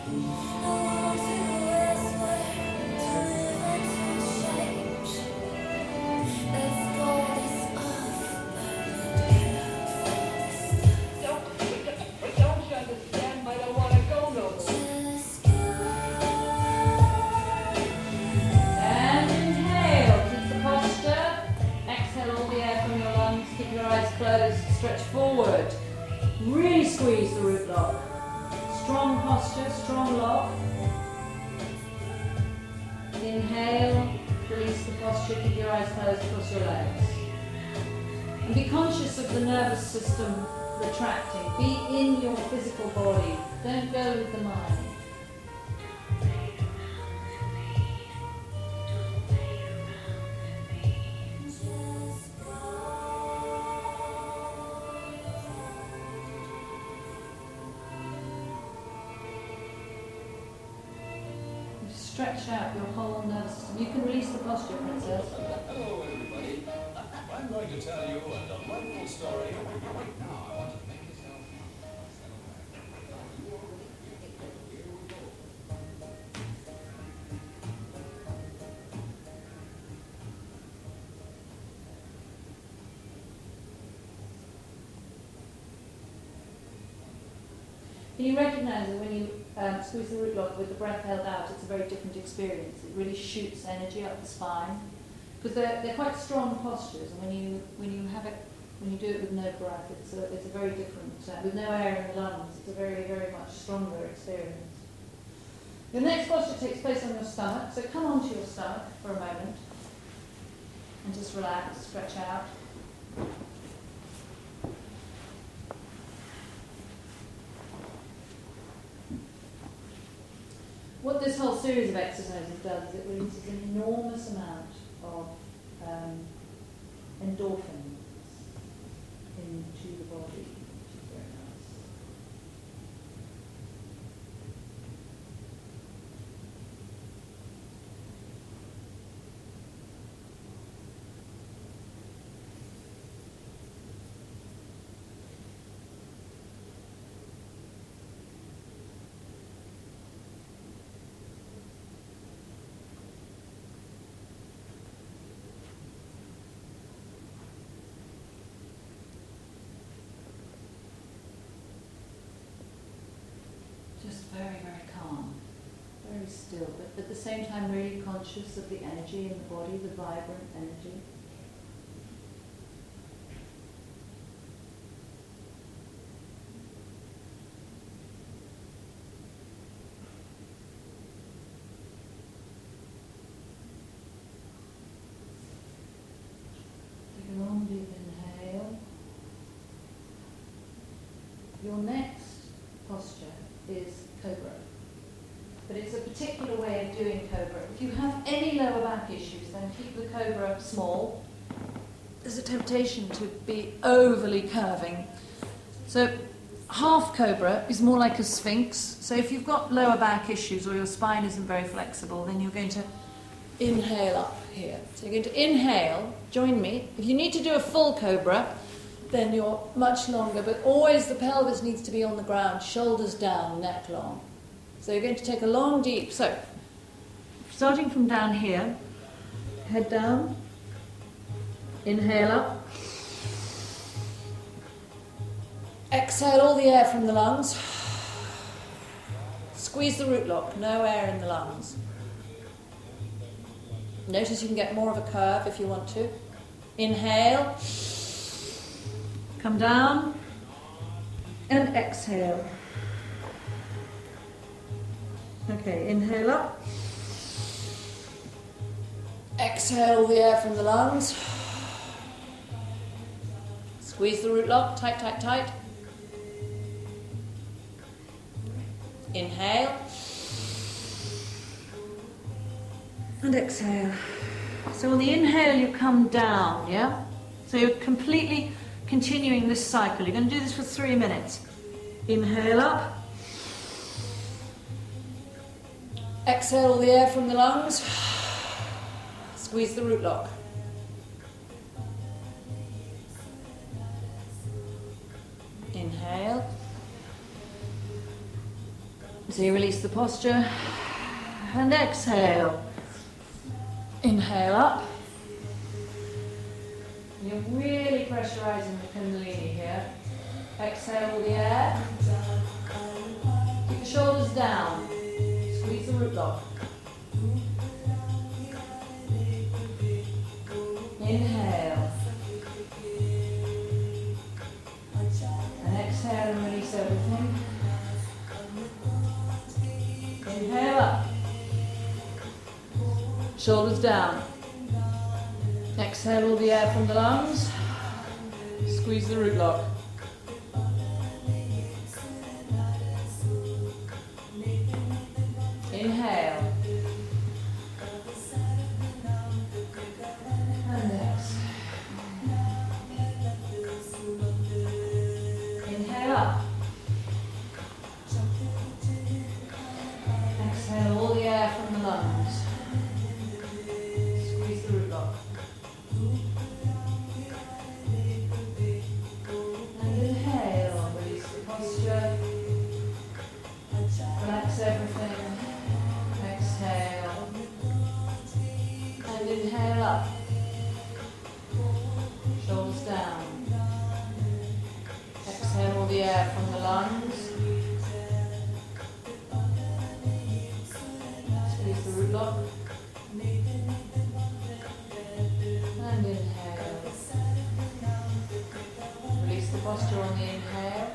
And inhale, keep the posture. Exhale all the air from your lungs. Keep your eyes closed. Stretch forward. Really squeeze the root lock. Strong posture, strong lock. Inhale, release the posture. Keep your eyes closed. Cross your legs. And be conscious of the nervous system retracting. Be in your physical body. Don't go with the mind. Stretch out your whole nervous system. You can release the posture, Princess. Hello, everybody. I'm going to tell you a delightful story. Right now, I want to make yourself. Can you recognise that when you um, squeeze the root lock with the breath held out, it's a very different experience. It really shoots energy up the spine. Because they're, they're quite strong postures, and when you when you have it when you do it with no breath, it's a it's a very different uh, with no air in the lungs. It's a very very much stronger experience. Your next posture takes place on your stomach, so come onto your stomach for a moment and just relax, stretch out. What this whole series of exercises does is it releases an enormous amount of um, endorphins into the body, which is very nice. Just very, very calm, very still, but at the same time really conscious of the energy in the body, the vibrant energy. Take a long deep inhale. Your next posture is cobra. But it's a particular way of doing cobra. If you have any lower back issues, then keep the cobra small. There's a temptation to be overly curving. So half cobra is more like a sphinx. So if you've got lower back issues or your spine isn't very flexible, then you're going to inhale up here. So you're going to inhale, join me. If you need to do a full cobra, then you're much longer, but always the pelvis needs to be on the ground, shoulders down, neck long. So you're going to take a long, deep, so starting from down here, head down, inhale up, exhale all the air from the lungs, squeeze the root lock, no air in the lungs. Notice you can get more of a curve if you want to. Inhale. Come down and exhale. Okay, inhale up. Exhale the air from the lungs. Squeeze the root lock, tight, tight, tight. Inhale. And exhale. So on the inhale you come down, yeah? So you're completely continuing this cycle. You're going to do this for three minutes. Inhale up. Exhale all the air from the lungs. Squeeze the root lock. Inhale. So you release the posture and exhale. Inhale up. You're really pressurizing the Kundalini here. Exhale all the air. Keep the shoulders down. Squeeze the root lock. Inhale. And exhale and release everything. Inhale up. Shoulders down. Exhale all the air from the lungs. Squeeze the root lock. Inhale. And exhale. Inhale up. Exhale all the air from the lungs. Squeeze the root lock. And inhale, release the posture. Relax everything. Exhale. And inhale up. Shoulders down. Exhale all the air from the lungs. Squeeze the root lock. And inhale. Release the posture on the inhale.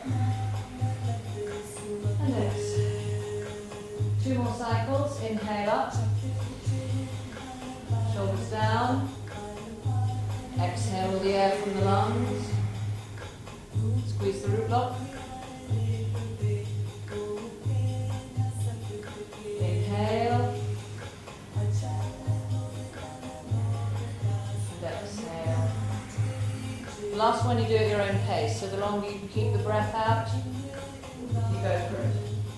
And exhale. Two more cycles. Inhale up. Shoulders down. Exhale all the air from the lungs. Squeeze the root lock. Inhale. And exhale. The last one you do at your own pace, so the longer you can keep the breath out, you go for it.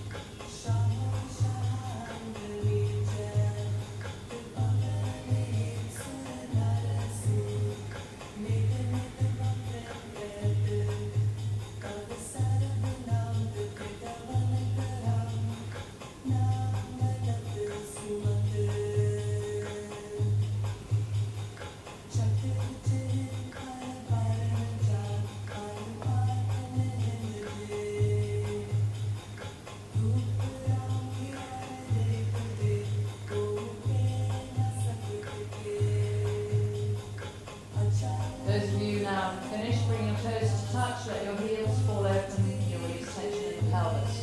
Those of you now finished, bring your toes to touch, let your heels fall open, you'll release tension in the pelvis.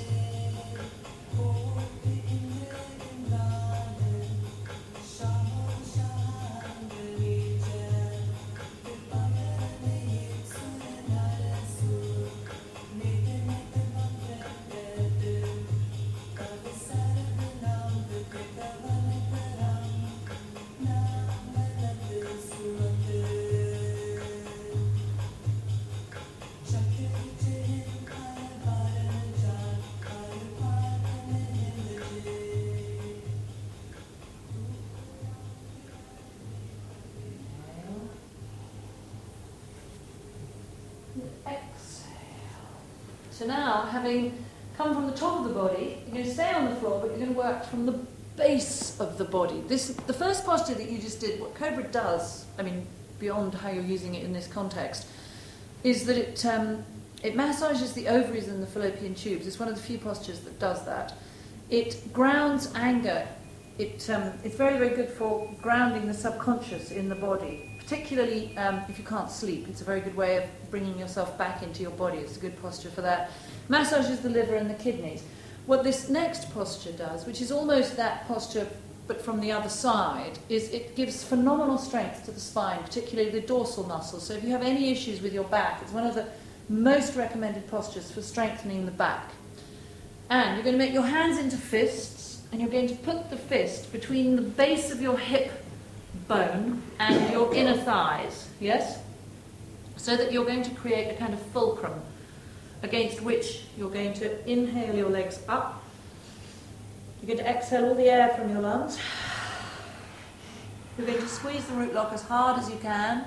Exhale. So now, having come from the top of the body, you're going to stay on the floor, but you're going to work from the base of the body. This, the first posture that you just did, what Cobra does, I mean, beyond how you're using it in this context, is that it um, it massages the ovaries and the fallopian tubes. It's one of the few postures that does that. It grounds anger. It um, it's very, very good for grounding the subconscious in the body. Particularly um, if you can't sleep, it's a very good way of bringing yourself back into your body. It's a good posture for that. Massages the liver and the kidneys. What this next posture does, which is almost that posture but from the other side, is it gives phenomenal strength to the spine, particularly the dorsal muscles. So if you have any issues with your back, it's one of the most recommended postures for strengthening the back. And you're going to make your hands into fists, and you're going to put the fist between the base of your hip bone and your inner thighs, yes? So that you're going to create a kind of fulcrum against which you're going to inhale your legs up. You're going to exhale all the air from your lungs. You're going to squeeze the root lock as hard as you can.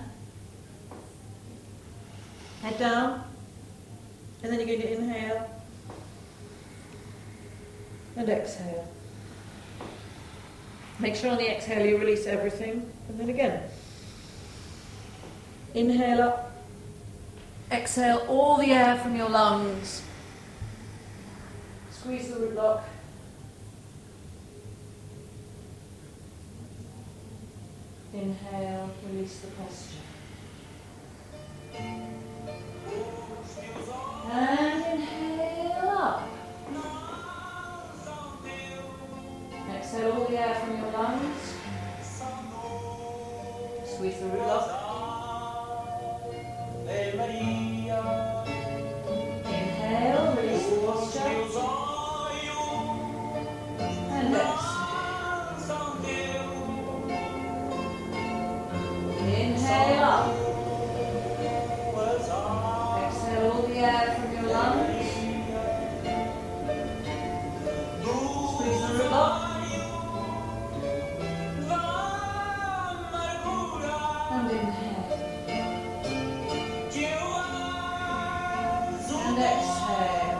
Head down. And then you're going to inhale. and exhale. Make sure on the exhale you release everything, and then again. Inhale up, exhale all the air from your lungs. Squeeze the root lock. Inhale, release the posture. And inhale up. Exhale all the air from your lungs. Squeeze the root lock. Inhale, release the posture. And exhale. Inhale up. Exhale all the air from your lungs. Squeeze the root lock. And inhale. And exhale.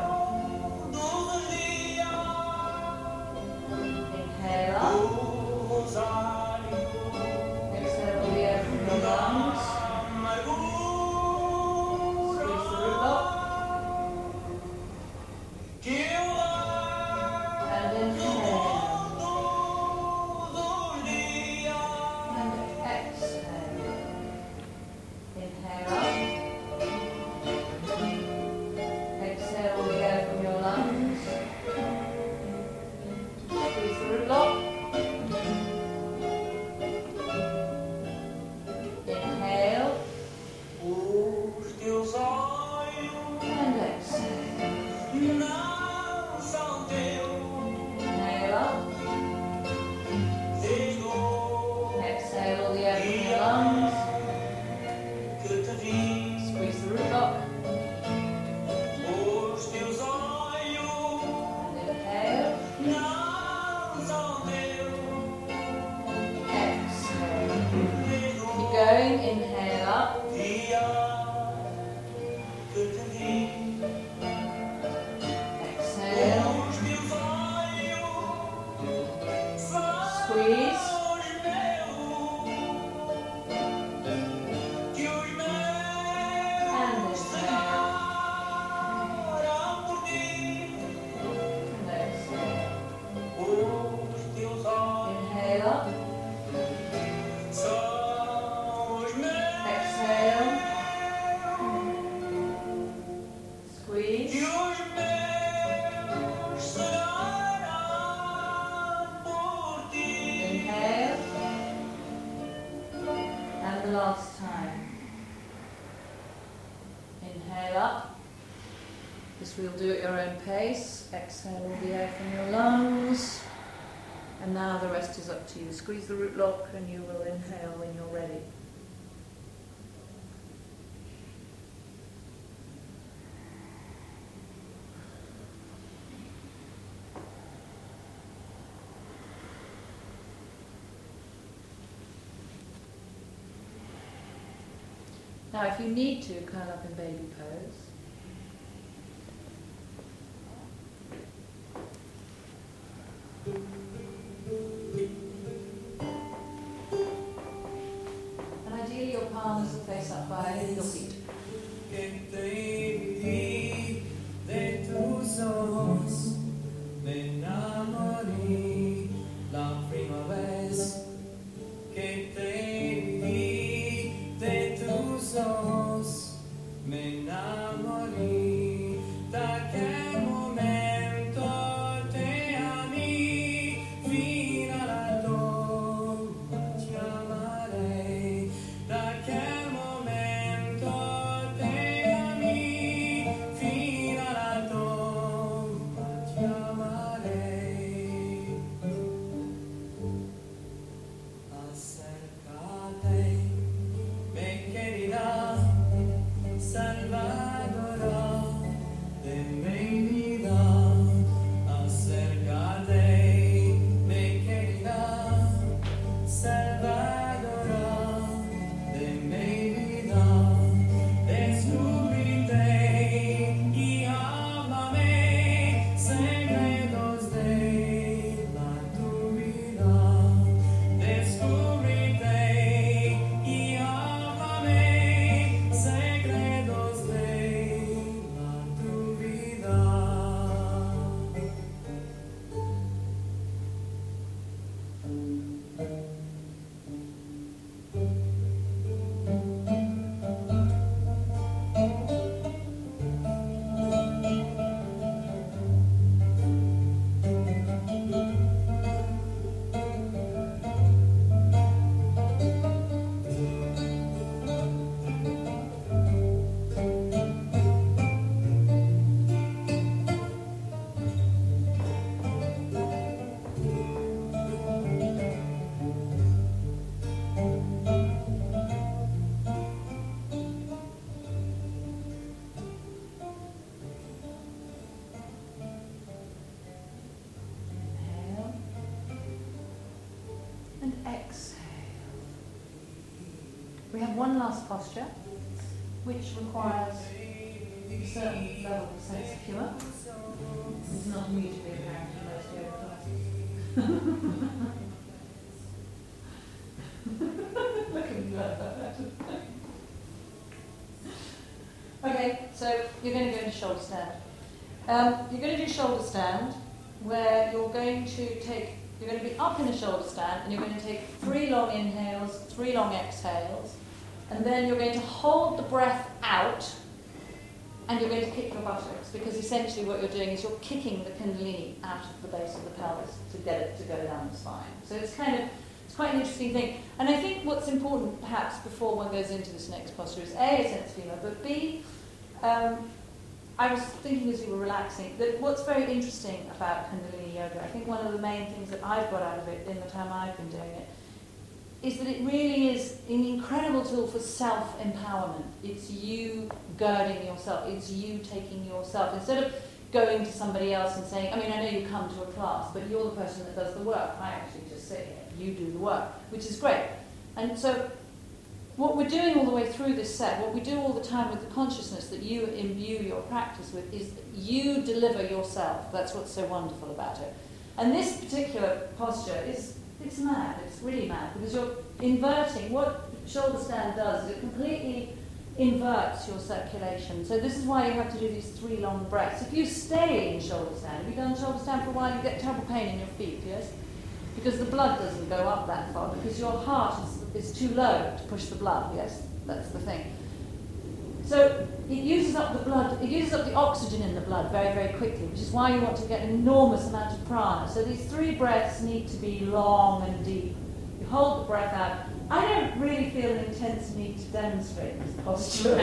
Inhale up. Exhale all the air from your lungs. Squeeze the root lock. And inhale. And exhale. Inhale up. Exhale all the air from your lungs. Squeeze the root lock. Inhale. And exhale. Inhale up. Exhale all the air from your lungs. Squeeze the root lock. And inhale. Exhale. Keep going. Inhale up. Exhale. Squeeze. And exhale. And exhale. Inhale up. Exhale. Squeeze. Inhale. And the last time. Inhale up. This we'll do at your own pace. Exhale all the air from your lungs. And now the rest is up to you. Squeeze the root lock and you will inhale when you're ready. Now if you need to, curl up in baby pose. And ideally your palms will face up by your feet. De tus ojos me enamoré la prima vez que te vi. De tus ojos me enamoré. De aquel momento te amé. Fino all'alto ti amaré. De aquel momento we have one last posture, which requires a certain level of sense of humour. It's not immediately apparent in most yoga classes. Look at me like that. Okay, so you're going to go into shoulder stand. Um, you're going to do shoulder stand, where you're going to take, you're going to be up in a shoulder stand, and you're going to take three long inhales, three long exhales, and then you're going to hold the breath out, and you're going to kick your buttocks, because essentially what you're doing is you're kicking the kundalini out of the base of the pelvis to get it to go down the spine. So it's kind of, it's quite an interesting thing. And I think what's important, perhaps, before one goes into this next posture is A, a sense of humour, but B, um, I was thinking as you were relaxing that what's very interesting about Kundalini Yoga, I think one of the main things that I've got out of it in the time I've been doing it, is that it really is an incredible tool for self-empowerment. It's you girding yourself. It's you taking yourself. Instead of going to somebody else and saying, I mean, I know you come to a class, but you're the person that does the work. I actually just sit here. You do the work, which is great. And so what we're doing all the way through this set, what we do all the time with the consciousness that you imbue your practice with, is you deliver yourself. That's what's so wonderful about it. And this particular posture is, it's mad, it's really mad, because you're inverting. What shoulder stand does is it completely inverts your circulation. So this is why you have to do these three long breaths. If you stay in shoulder stand, have you done shoulder stand for a while, you get terrible pain in your feet, yes? Because the blood doesn't go up that far, because your heart is, is too low to push the blood, yes? That's the thing. So it uses up the blood, it uses up the oxygen in the blood very, very quickly, which is why you want to get an enormous amount of prana. So these three breaths need to be long and deep. You hold the breath out. I don't really feel an intense need to demonstrate this posture,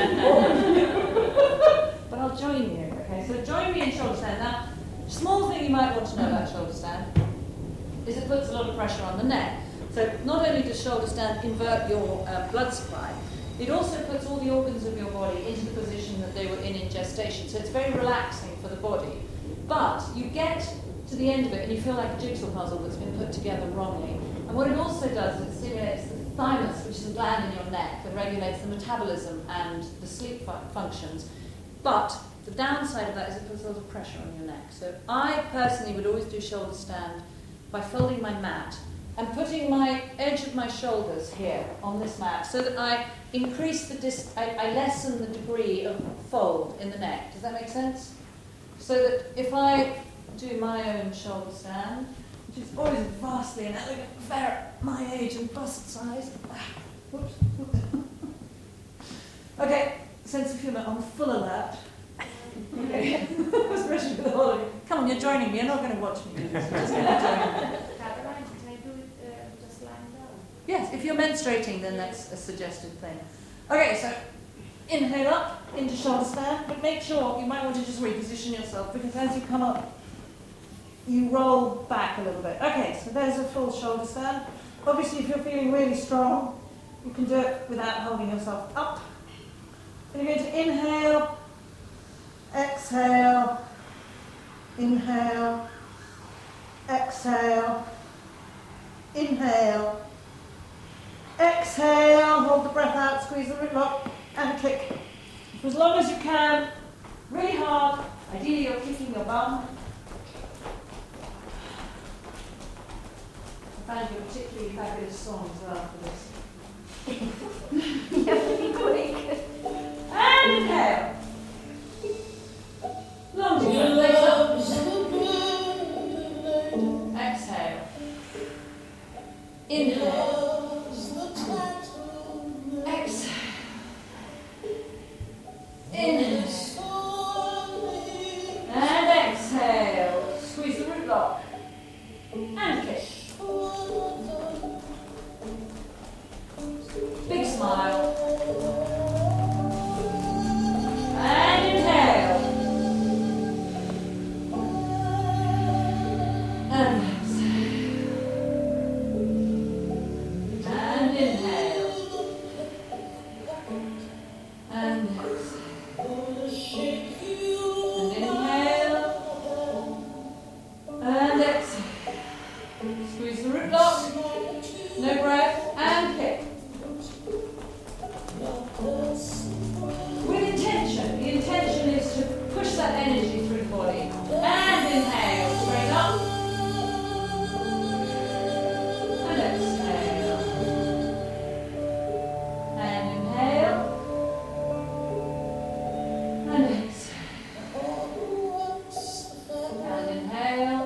but I'll join you, okay? So join me in shoulder stand. Now, small thing you might want to know about shoulder stand is it puts a lot of pressure on the neck. So not only does shoulder stand invert your uh, blood supply, it also puts all the organs of your body into the position that they were in in gestation. So it's very relaxing for the body. But you get to the end of it and you feel like a jigsaw puzzle that's been put together wrongly. And what it also does is it stimulates the thymus, which is a gland in your neck that regulates the metabolism and the sleep fu- functions. But the downside of that is it puts a lot of pressure on your neck. So I personally would always do shoulder stand by folding my mat and putting my edge of my shoulders here on this mat so that I increase the dis- I, I lessen the degree of fold in the neck. Does that make sense? So that if I do my own shoulder stand, which is always vastly inelegant for at my age and bust size. Whoops. Whoops. Okay, sense of humour on full alert. Okay, especially for the whole of you. Come on, you're joining me. You're not going to watch me do this. You're just going to join me. Caroline, can I do it uh, just lying down? Yes, if you're menstruating, then that's a suggested thing. Okay, so inhale up into shoulder stand, but make sure you might want to just reposition yourself because as you come up, you roll back a little bit. Okay, so there's a full shoulder stand. Obviously, if you're feeling really strong, you can do it without holding yourself up. And you're going to inhale, exhale, inhale, exhale, inhale, exhale, hold the breath out, squeeze the root lock, and kick. For as long as you can, really hard. Ideally, you're kicking your bum. I found you a particularly fabulous song as well for this. You have to be quick. And inhale. Long to your legs up. Exhale. Inhale. Exhale. Inhale. And exhale. Squeeze the root lock. And kick. Big smile. And inhale. And exhale. And inhale. And exhale. And inhale. And exhale. Squeeze the root lock. No breath. And kick. exhale. And inhale. And exhale. And inhale.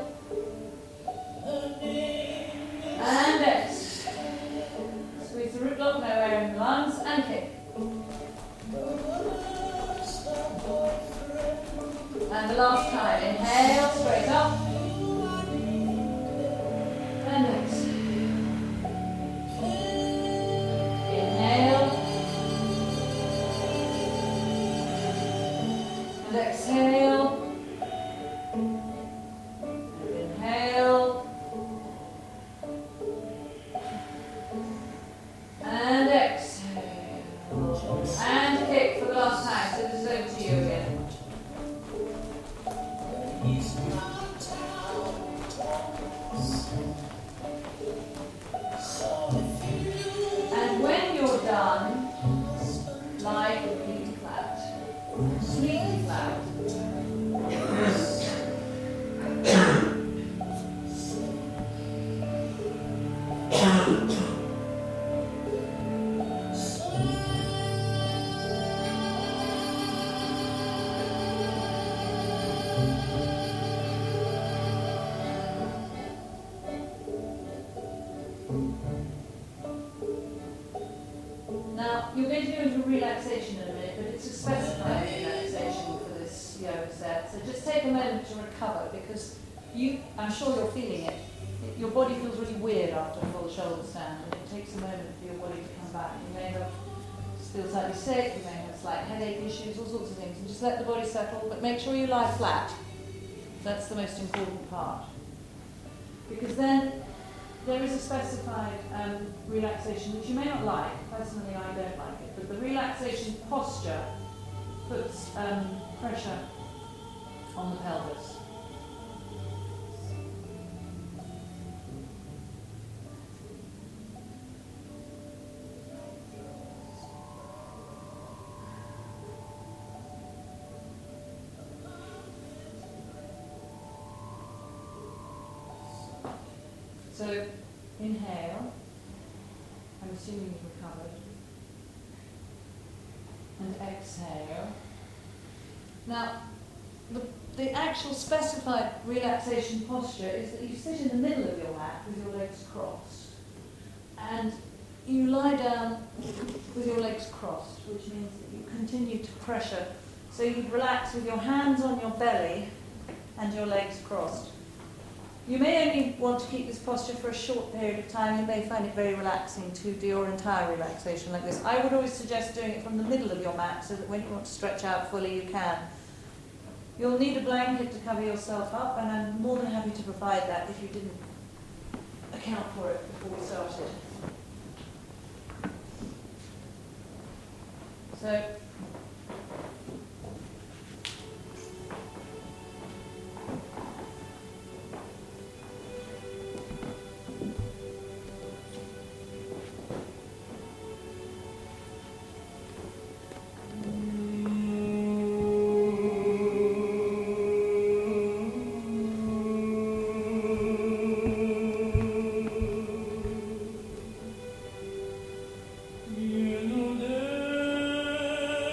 And exhale. Squeeze the root block, no air in the lungs, and kick. And the last time, inhale, straight up. And exhale. Inhale. And exhale. Inhale. And exhale. And kick for the last time. So this is over to you again. And when you're done, lie completely flat. Completely flat. Now, you're going to go into relaxation in a minute, but it's a specified relaxation for this yoga set. So just take a moment to recover, because you, I'm sure you're feeling it. It- Your body feels really weird after a full shoulder stand, and it takes a moment for your body to come back. You may have feel slightly sick, you may have slight headache issues, all sorts of things, and just let the body settle, but make sure you lie flat. That's the most important part. Because then there is a specified um, relaxation which you may not like. Personally, I don't like it, but the relaxation posture puts um, pressure on the pelvis. So, inhale. I'm assuming you've recovered. And exhale. Now, the, the actual specified relaxation posture is that you sit in the middle of your mat with your legs crossed. And you lie down with your legs crossed, which means that you continue to pressure. So you'd relax with your hands on your belly and your legs crossed. You may only want to keep this posture for a short period of time. You may find it very relaxing to do your entire relaxation like this. I would always suggest doing it from the middle of your mat so that when you want to stretch out fully, you can. You'll need a blanket to cover yourself up, and I'm more than happy to provide that if you didn't account for it before we started. So, Vienu de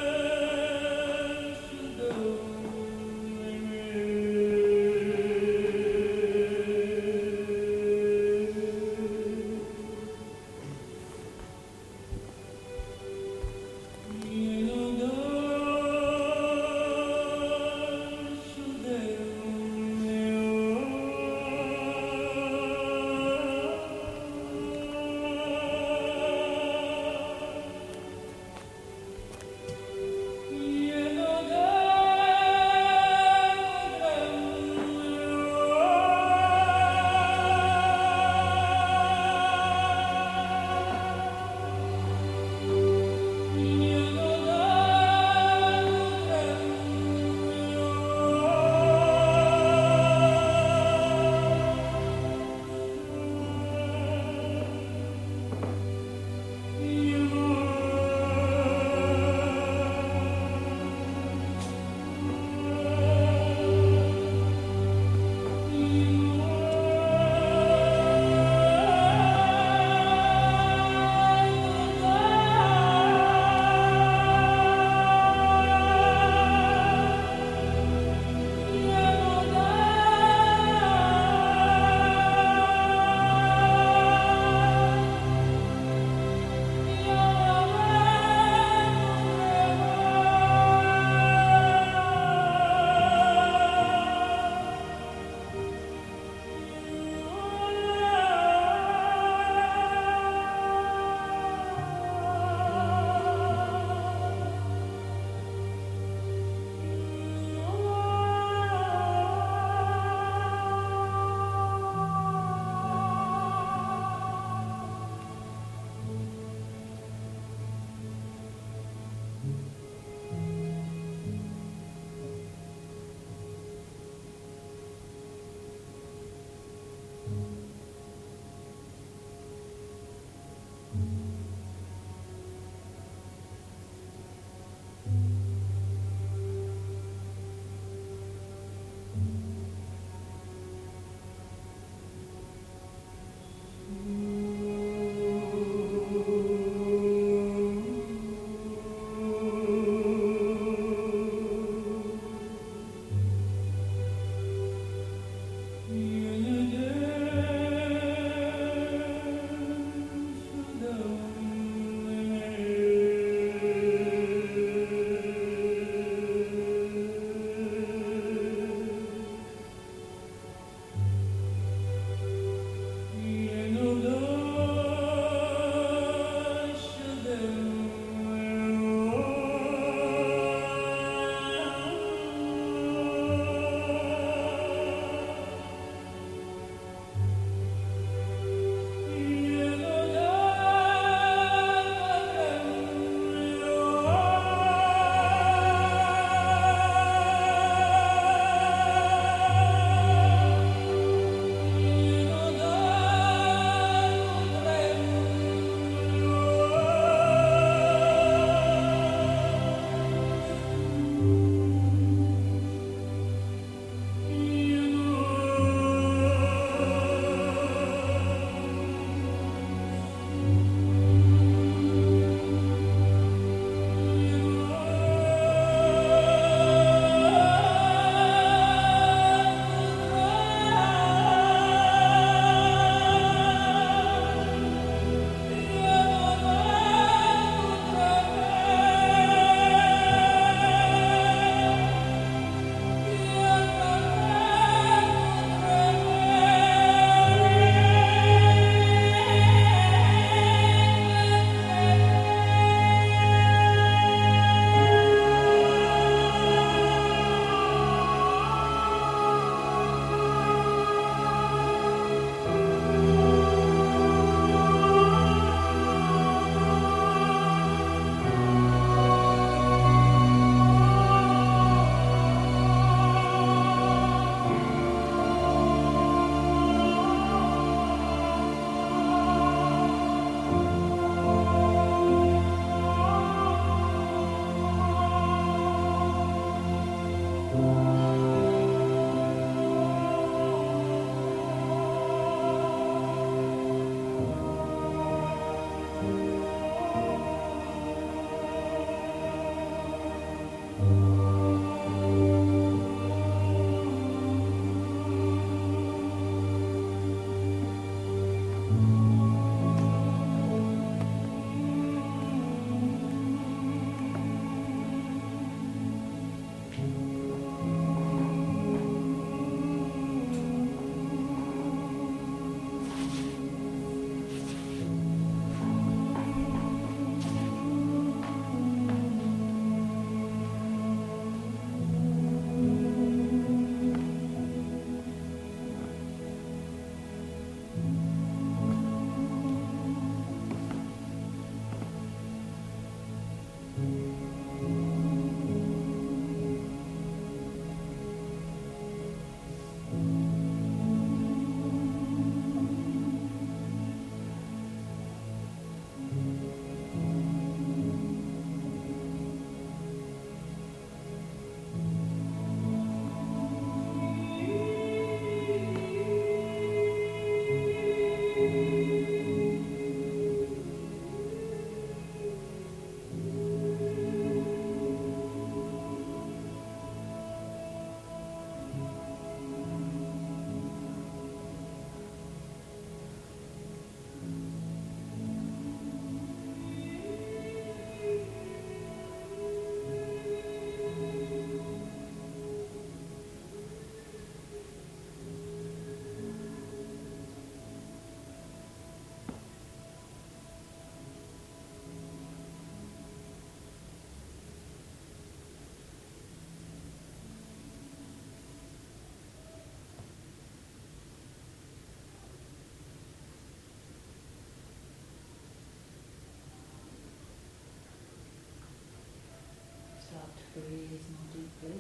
Breathe more deeply.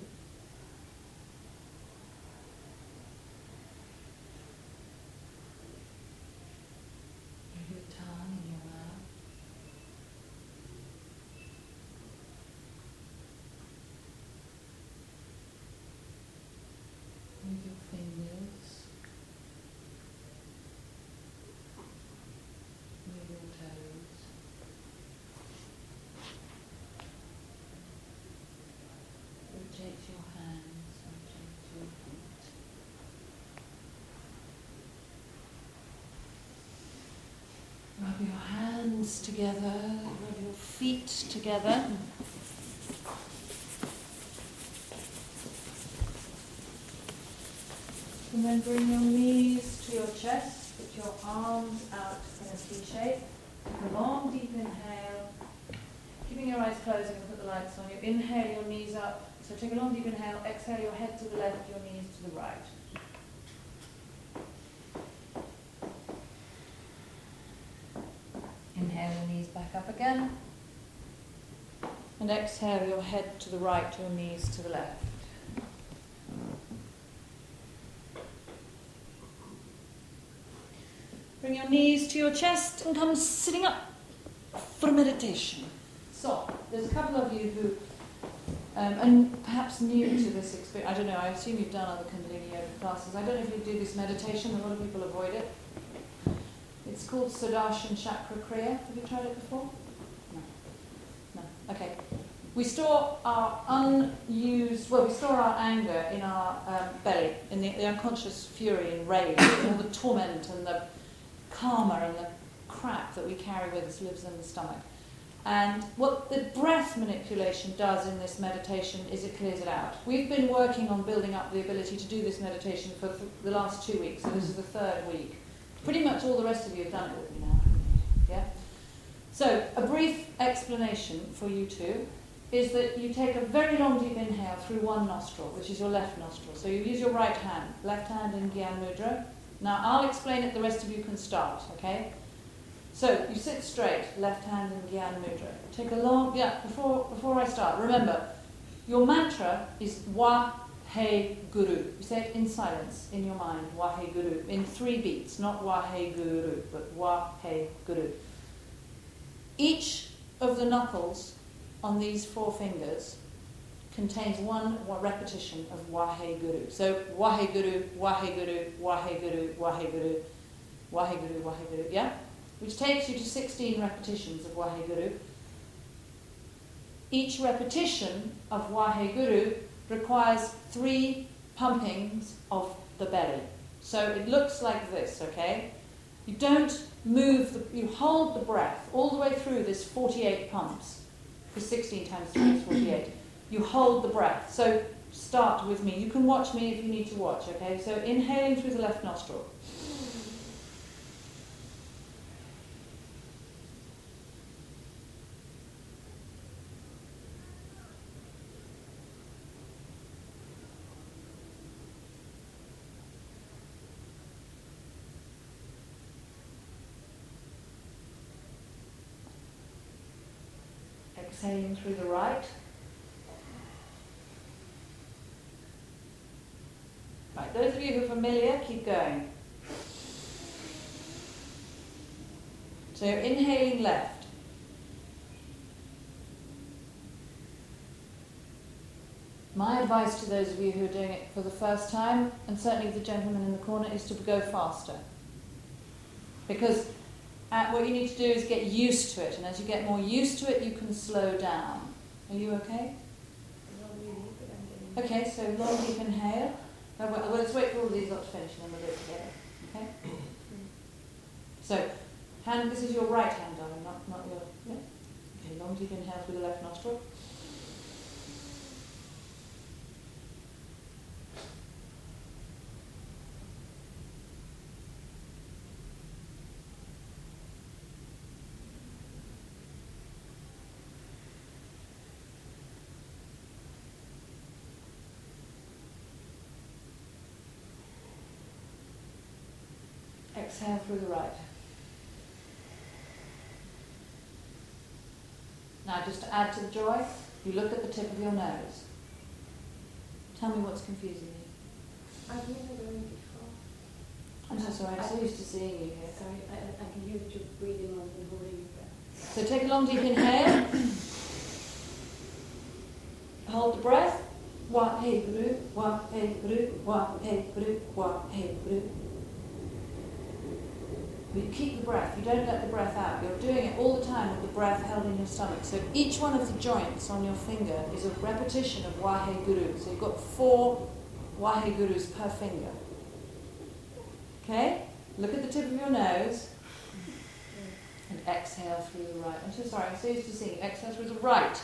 Move your tongue in your mouth. Move your fingers. Move your toes. Rotate your hands, rotate your feet. Rub your hands together, rub your feet together. And then bring your knees to your chest, put your arms out in a C shape. Take a long, deep inhale. Keeping your eyes closed, you can put the lights on. You inhale your knees up. So take a long, deep inhale. Exhale your head to the left, your knees to the right. Inhale your knees back up again. And exhale your head to the right, your knees to the left. Bring your knees to your chest and come sitting up for meditation. So, there's a couple of you who um, and perhaps new to this experience. I don't know, I assume you've done other Kundalini yoga classes. I don't know if you do this meditation, a lot of people avoid it. It's called Sudarshan Chakra Kriya. Have you tried it before? No. No. Okay. We store our unused, well, we store our anger in our um, belly, in the, the unconscious fury and rage, and all the torment and the karma and the crap that we carry with us lives in the stomach. And what the breath manipulation does in this meditation is it clears it out. We've been working on building up the ability to do this meditation for, for the last two weeks, so this is the third week. Pretty much all the rest of you have done it with me now. Yeah? So, a brief explanation for you two is that you take a very long deep inhale through one nostril, which is your left nostril. So you use your right hand, left hand in Gyan Mudra. Now I'll explain it, the rest of you can start, okay? So you sit straight, left hand in Gyan Mudra. Take a long, yeah, before, before I start, remember, your mantra is Wahe Guru. You say it in silence, in your mind, Wahe Guru, in three beats, not Wahe Guru, but Wahe Guru. Each of the knuckles on these four fingers contains one repetition of Wahe Guru. So Wahe Guru, Wahe Guru, Wahe Guru, Wahe Guru, Wahe Guru, Wahe Guru, yeah? Which takes you to sixteen repetitions of Wahe Guru. Each repetition of Wahe Guru requires three pumpings of the belly. So it looks like this, okay? You don't move, the, you hold the breath all the way through this forty-eight pumps, because sixteen times three is forty-eight. You hold the breath. So start with me. You can watch me if you need to watch, okay? So inhaling through the left nostril. Exhaling through the right. Right, those of you who are familiar, keep going. So you're inhaling left. My advice to those of you who are doing it for the first time, and certainly the gentleman in the corner, is to go faster. Because Uh, what you need to do is get used to it, and as you get more used to it, you can slow down. Are you okay? Okay, so long deep inhale. Uh, well, let's wait for all these lot to finish, and then we'll do it together. Okay? So, hand. This is your right hand, darling, not not your. Yeah. Okay, long deep inhale through the left nostril. Exhale through the right. Now just to add to the joy, You look at the tip of your nose. Tell me what's confusing you. I've never done it before. I'm so sorry, I'm so used to seeing you here. Sorry, I, I can hear that you're breathing more than holding your breath. So take a long deep inhale. Hold the breath. Wa hey guru, wa hey guru, wa hey guru, wa hey guru. You keep the breath, you don't let the breath out. You're doing it all the time with the breath held in your stomach. So each one of the joints on your finger is a repetition of wa hey guru. So you've got four wa hey gurus per finger. Okay? Look at the tip of your nose. And exhale through the right. I'm so sorry, I'm so used to seeing you. Exhale through the right.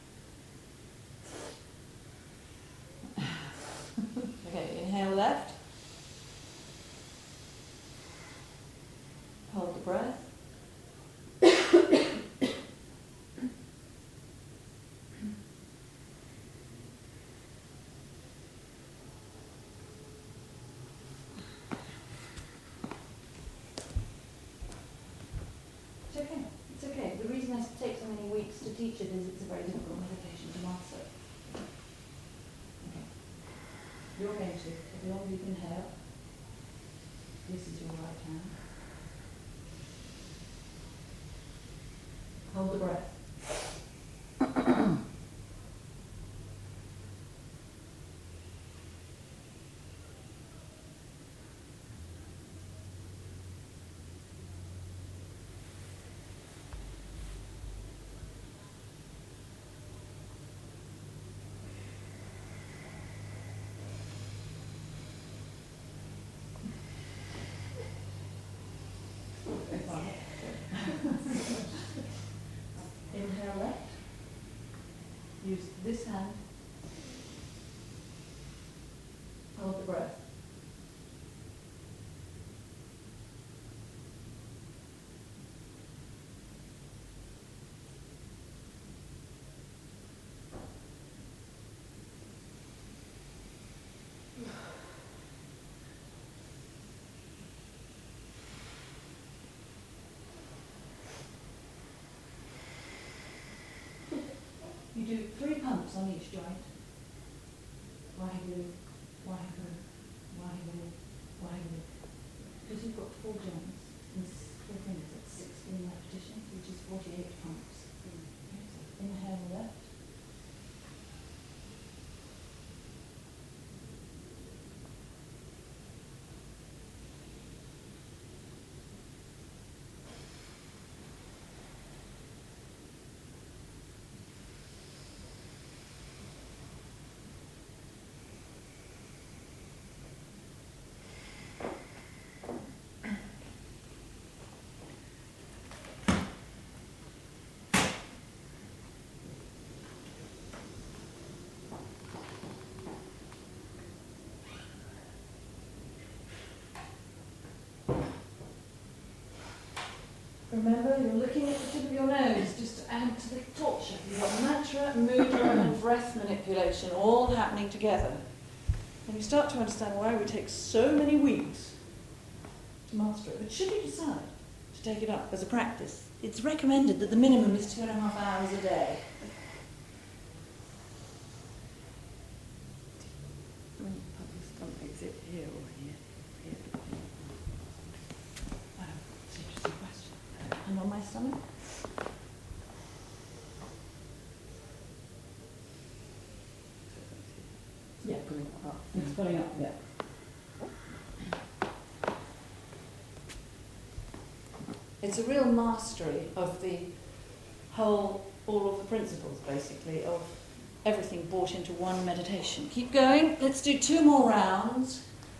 Okay, inhale left. Hold the breath. It's okay. It's okay. The reason I take so many weeks to teach it is it's a very difficult meditation to master. Okay. You're going to take a long deep inhale. This is your right hand. Hold the breath. Inhale left. Use this hand. Hold the breath. You do three pumps on each joint. Waheguru, Waheguru, Waheguru, Waheguru. Because you've got four joints and four fingers, that's sixteen repetitions, which is forty-eight pumps. Okay, so inhale left. Remember, you're looking at the tip of your nose, just to add to the torture. You've got mantra, mudra, and breath manipulation all happening together. And you start to understand why we take so many weeks to master it. But should you decide to take it up as a practice, it's recommended that the minimum is two and a half hours a day. Is it here or here? Here. Wow, that's an interesting question. And on my stomach? Yeah, Pulling up. it's pulling up, yeah. It's a real mastery of the whole, all of the principles, basically, of everything brought into one meditation. Keep going. Let's do two more rounds.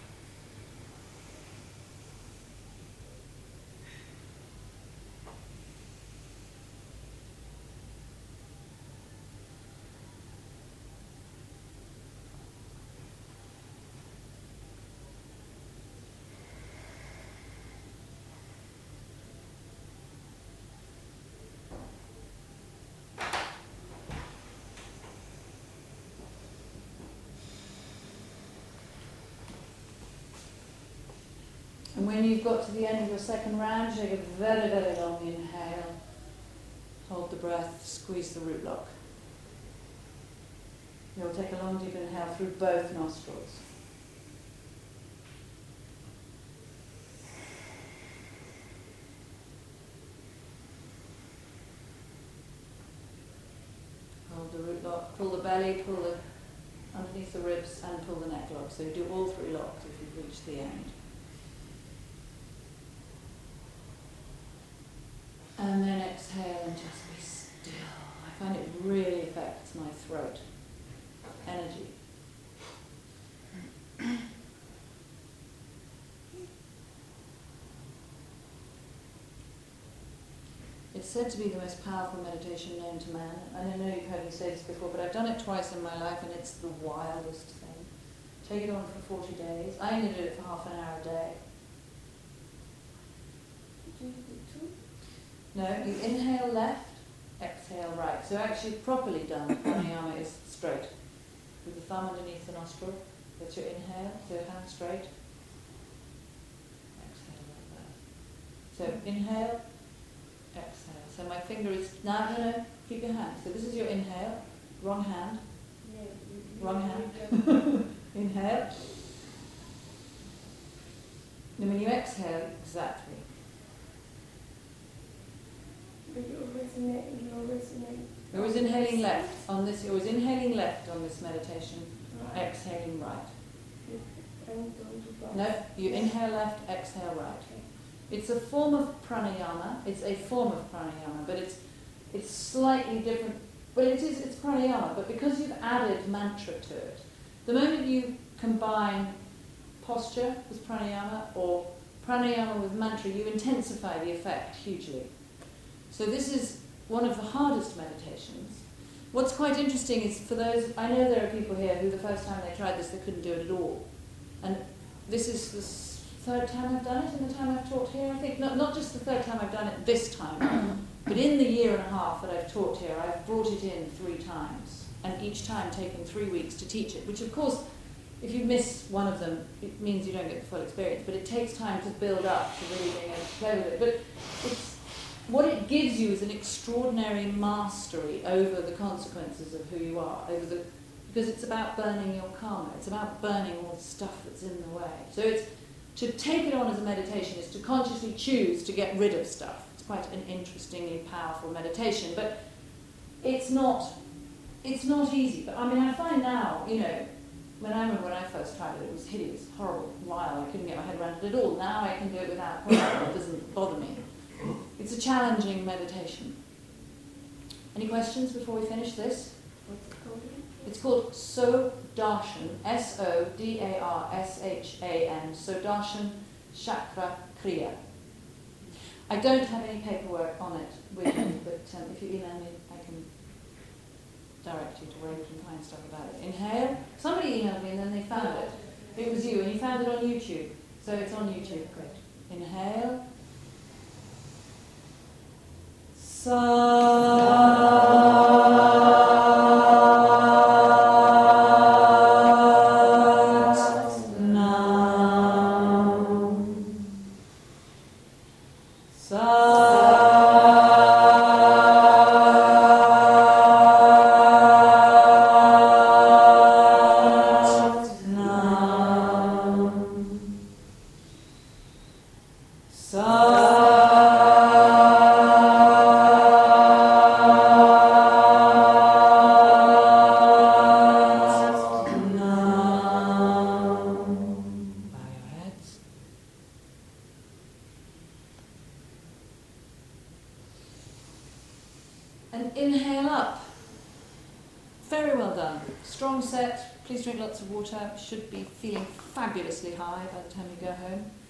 And when you've got to the end of your second round, take a very, very long inhale. Hold the breath, squeeze the root lock. You'll take a long deep inhale through both nostrils. Hold the root lock, pull the belly, pull the underneath the ribs and pull the neck lock. So you do all three locks if you've reached the end. And then exhale and just be still. I find it really affects my throat energy. It's said to be the most powerful meditation known to man. And I know you've heard me say this before, but I've done it twice in my life and it's the wildest thing. Take it on for forty days. I only do it for half an hour a day. No, you inhale left, exhale right. So actually properly done, pranayama is straight. With the thumb underneath the nostril, that's your inhale, so hand straight. Exhale like that. So inhale, exhale. So my finger is, no, no, no, keep your hand. So this is your inhale, wrong hand, wrong hand. Inhale. And when you exhale, exactly. I was inhaling left on this. I was inhaling left on this meditation. Exhaling right. No, you inhale left, exhale right. It's a form of pranayama. It's a form of pranayama, but it's it's slightly different. But it is it's pranayama. But because you've added mantra to it, the moment you combine posture with pranayama or pranayama with mantra, you intensify the effect hugely. So this is one of the hardest meditations. What's quite interesting is for those, I know there are people here who the first time they tried this, they couldn't do it at all. And this is the third time I've done it in the time I've taught here, I think. Not, not just the third time I've done it this time, but in the year and a half that I've taught here, I've brought it in three times. And each time taken three weeks to teach it, which of course, if you miss one of them, it means you don't get the full experience. But it takes time to build up to really being able to play with it. But it's, what it gives you is an extraordinary mastery over the consequences of who you are, over the, because it's about burning your karma. It's about burning all the stuff that's in the way. So it's to take it on as a meditation is to consciously choose to get rid of stuff. It's quite an interestingly powerful meditation, but it's not it's not easy. But I mean, I find now, you know, when I remember when I first tried it, it was hideous, horrible, wild. I couldn't get my head around it at all. Now I can do it without problem. It doesn't bother me. It's a challenging meditation. Any questions before we finish this? What's it called again? It's called Sodarshan, S O D A R S H A N, Sodarshan Chakra Kriya. I don't have any paperwork on it with me, but um, if you email me, I can direct you to where you can find stuff about it. Inhale. Somebody emailed me and then they found it. It was you, and you found it on YouTube. So it's on YouTube. Great. Inhale. And inhale up. Very well done. Strong set. Please drink lots of water. Should be feeling fabulously high by the time you go home.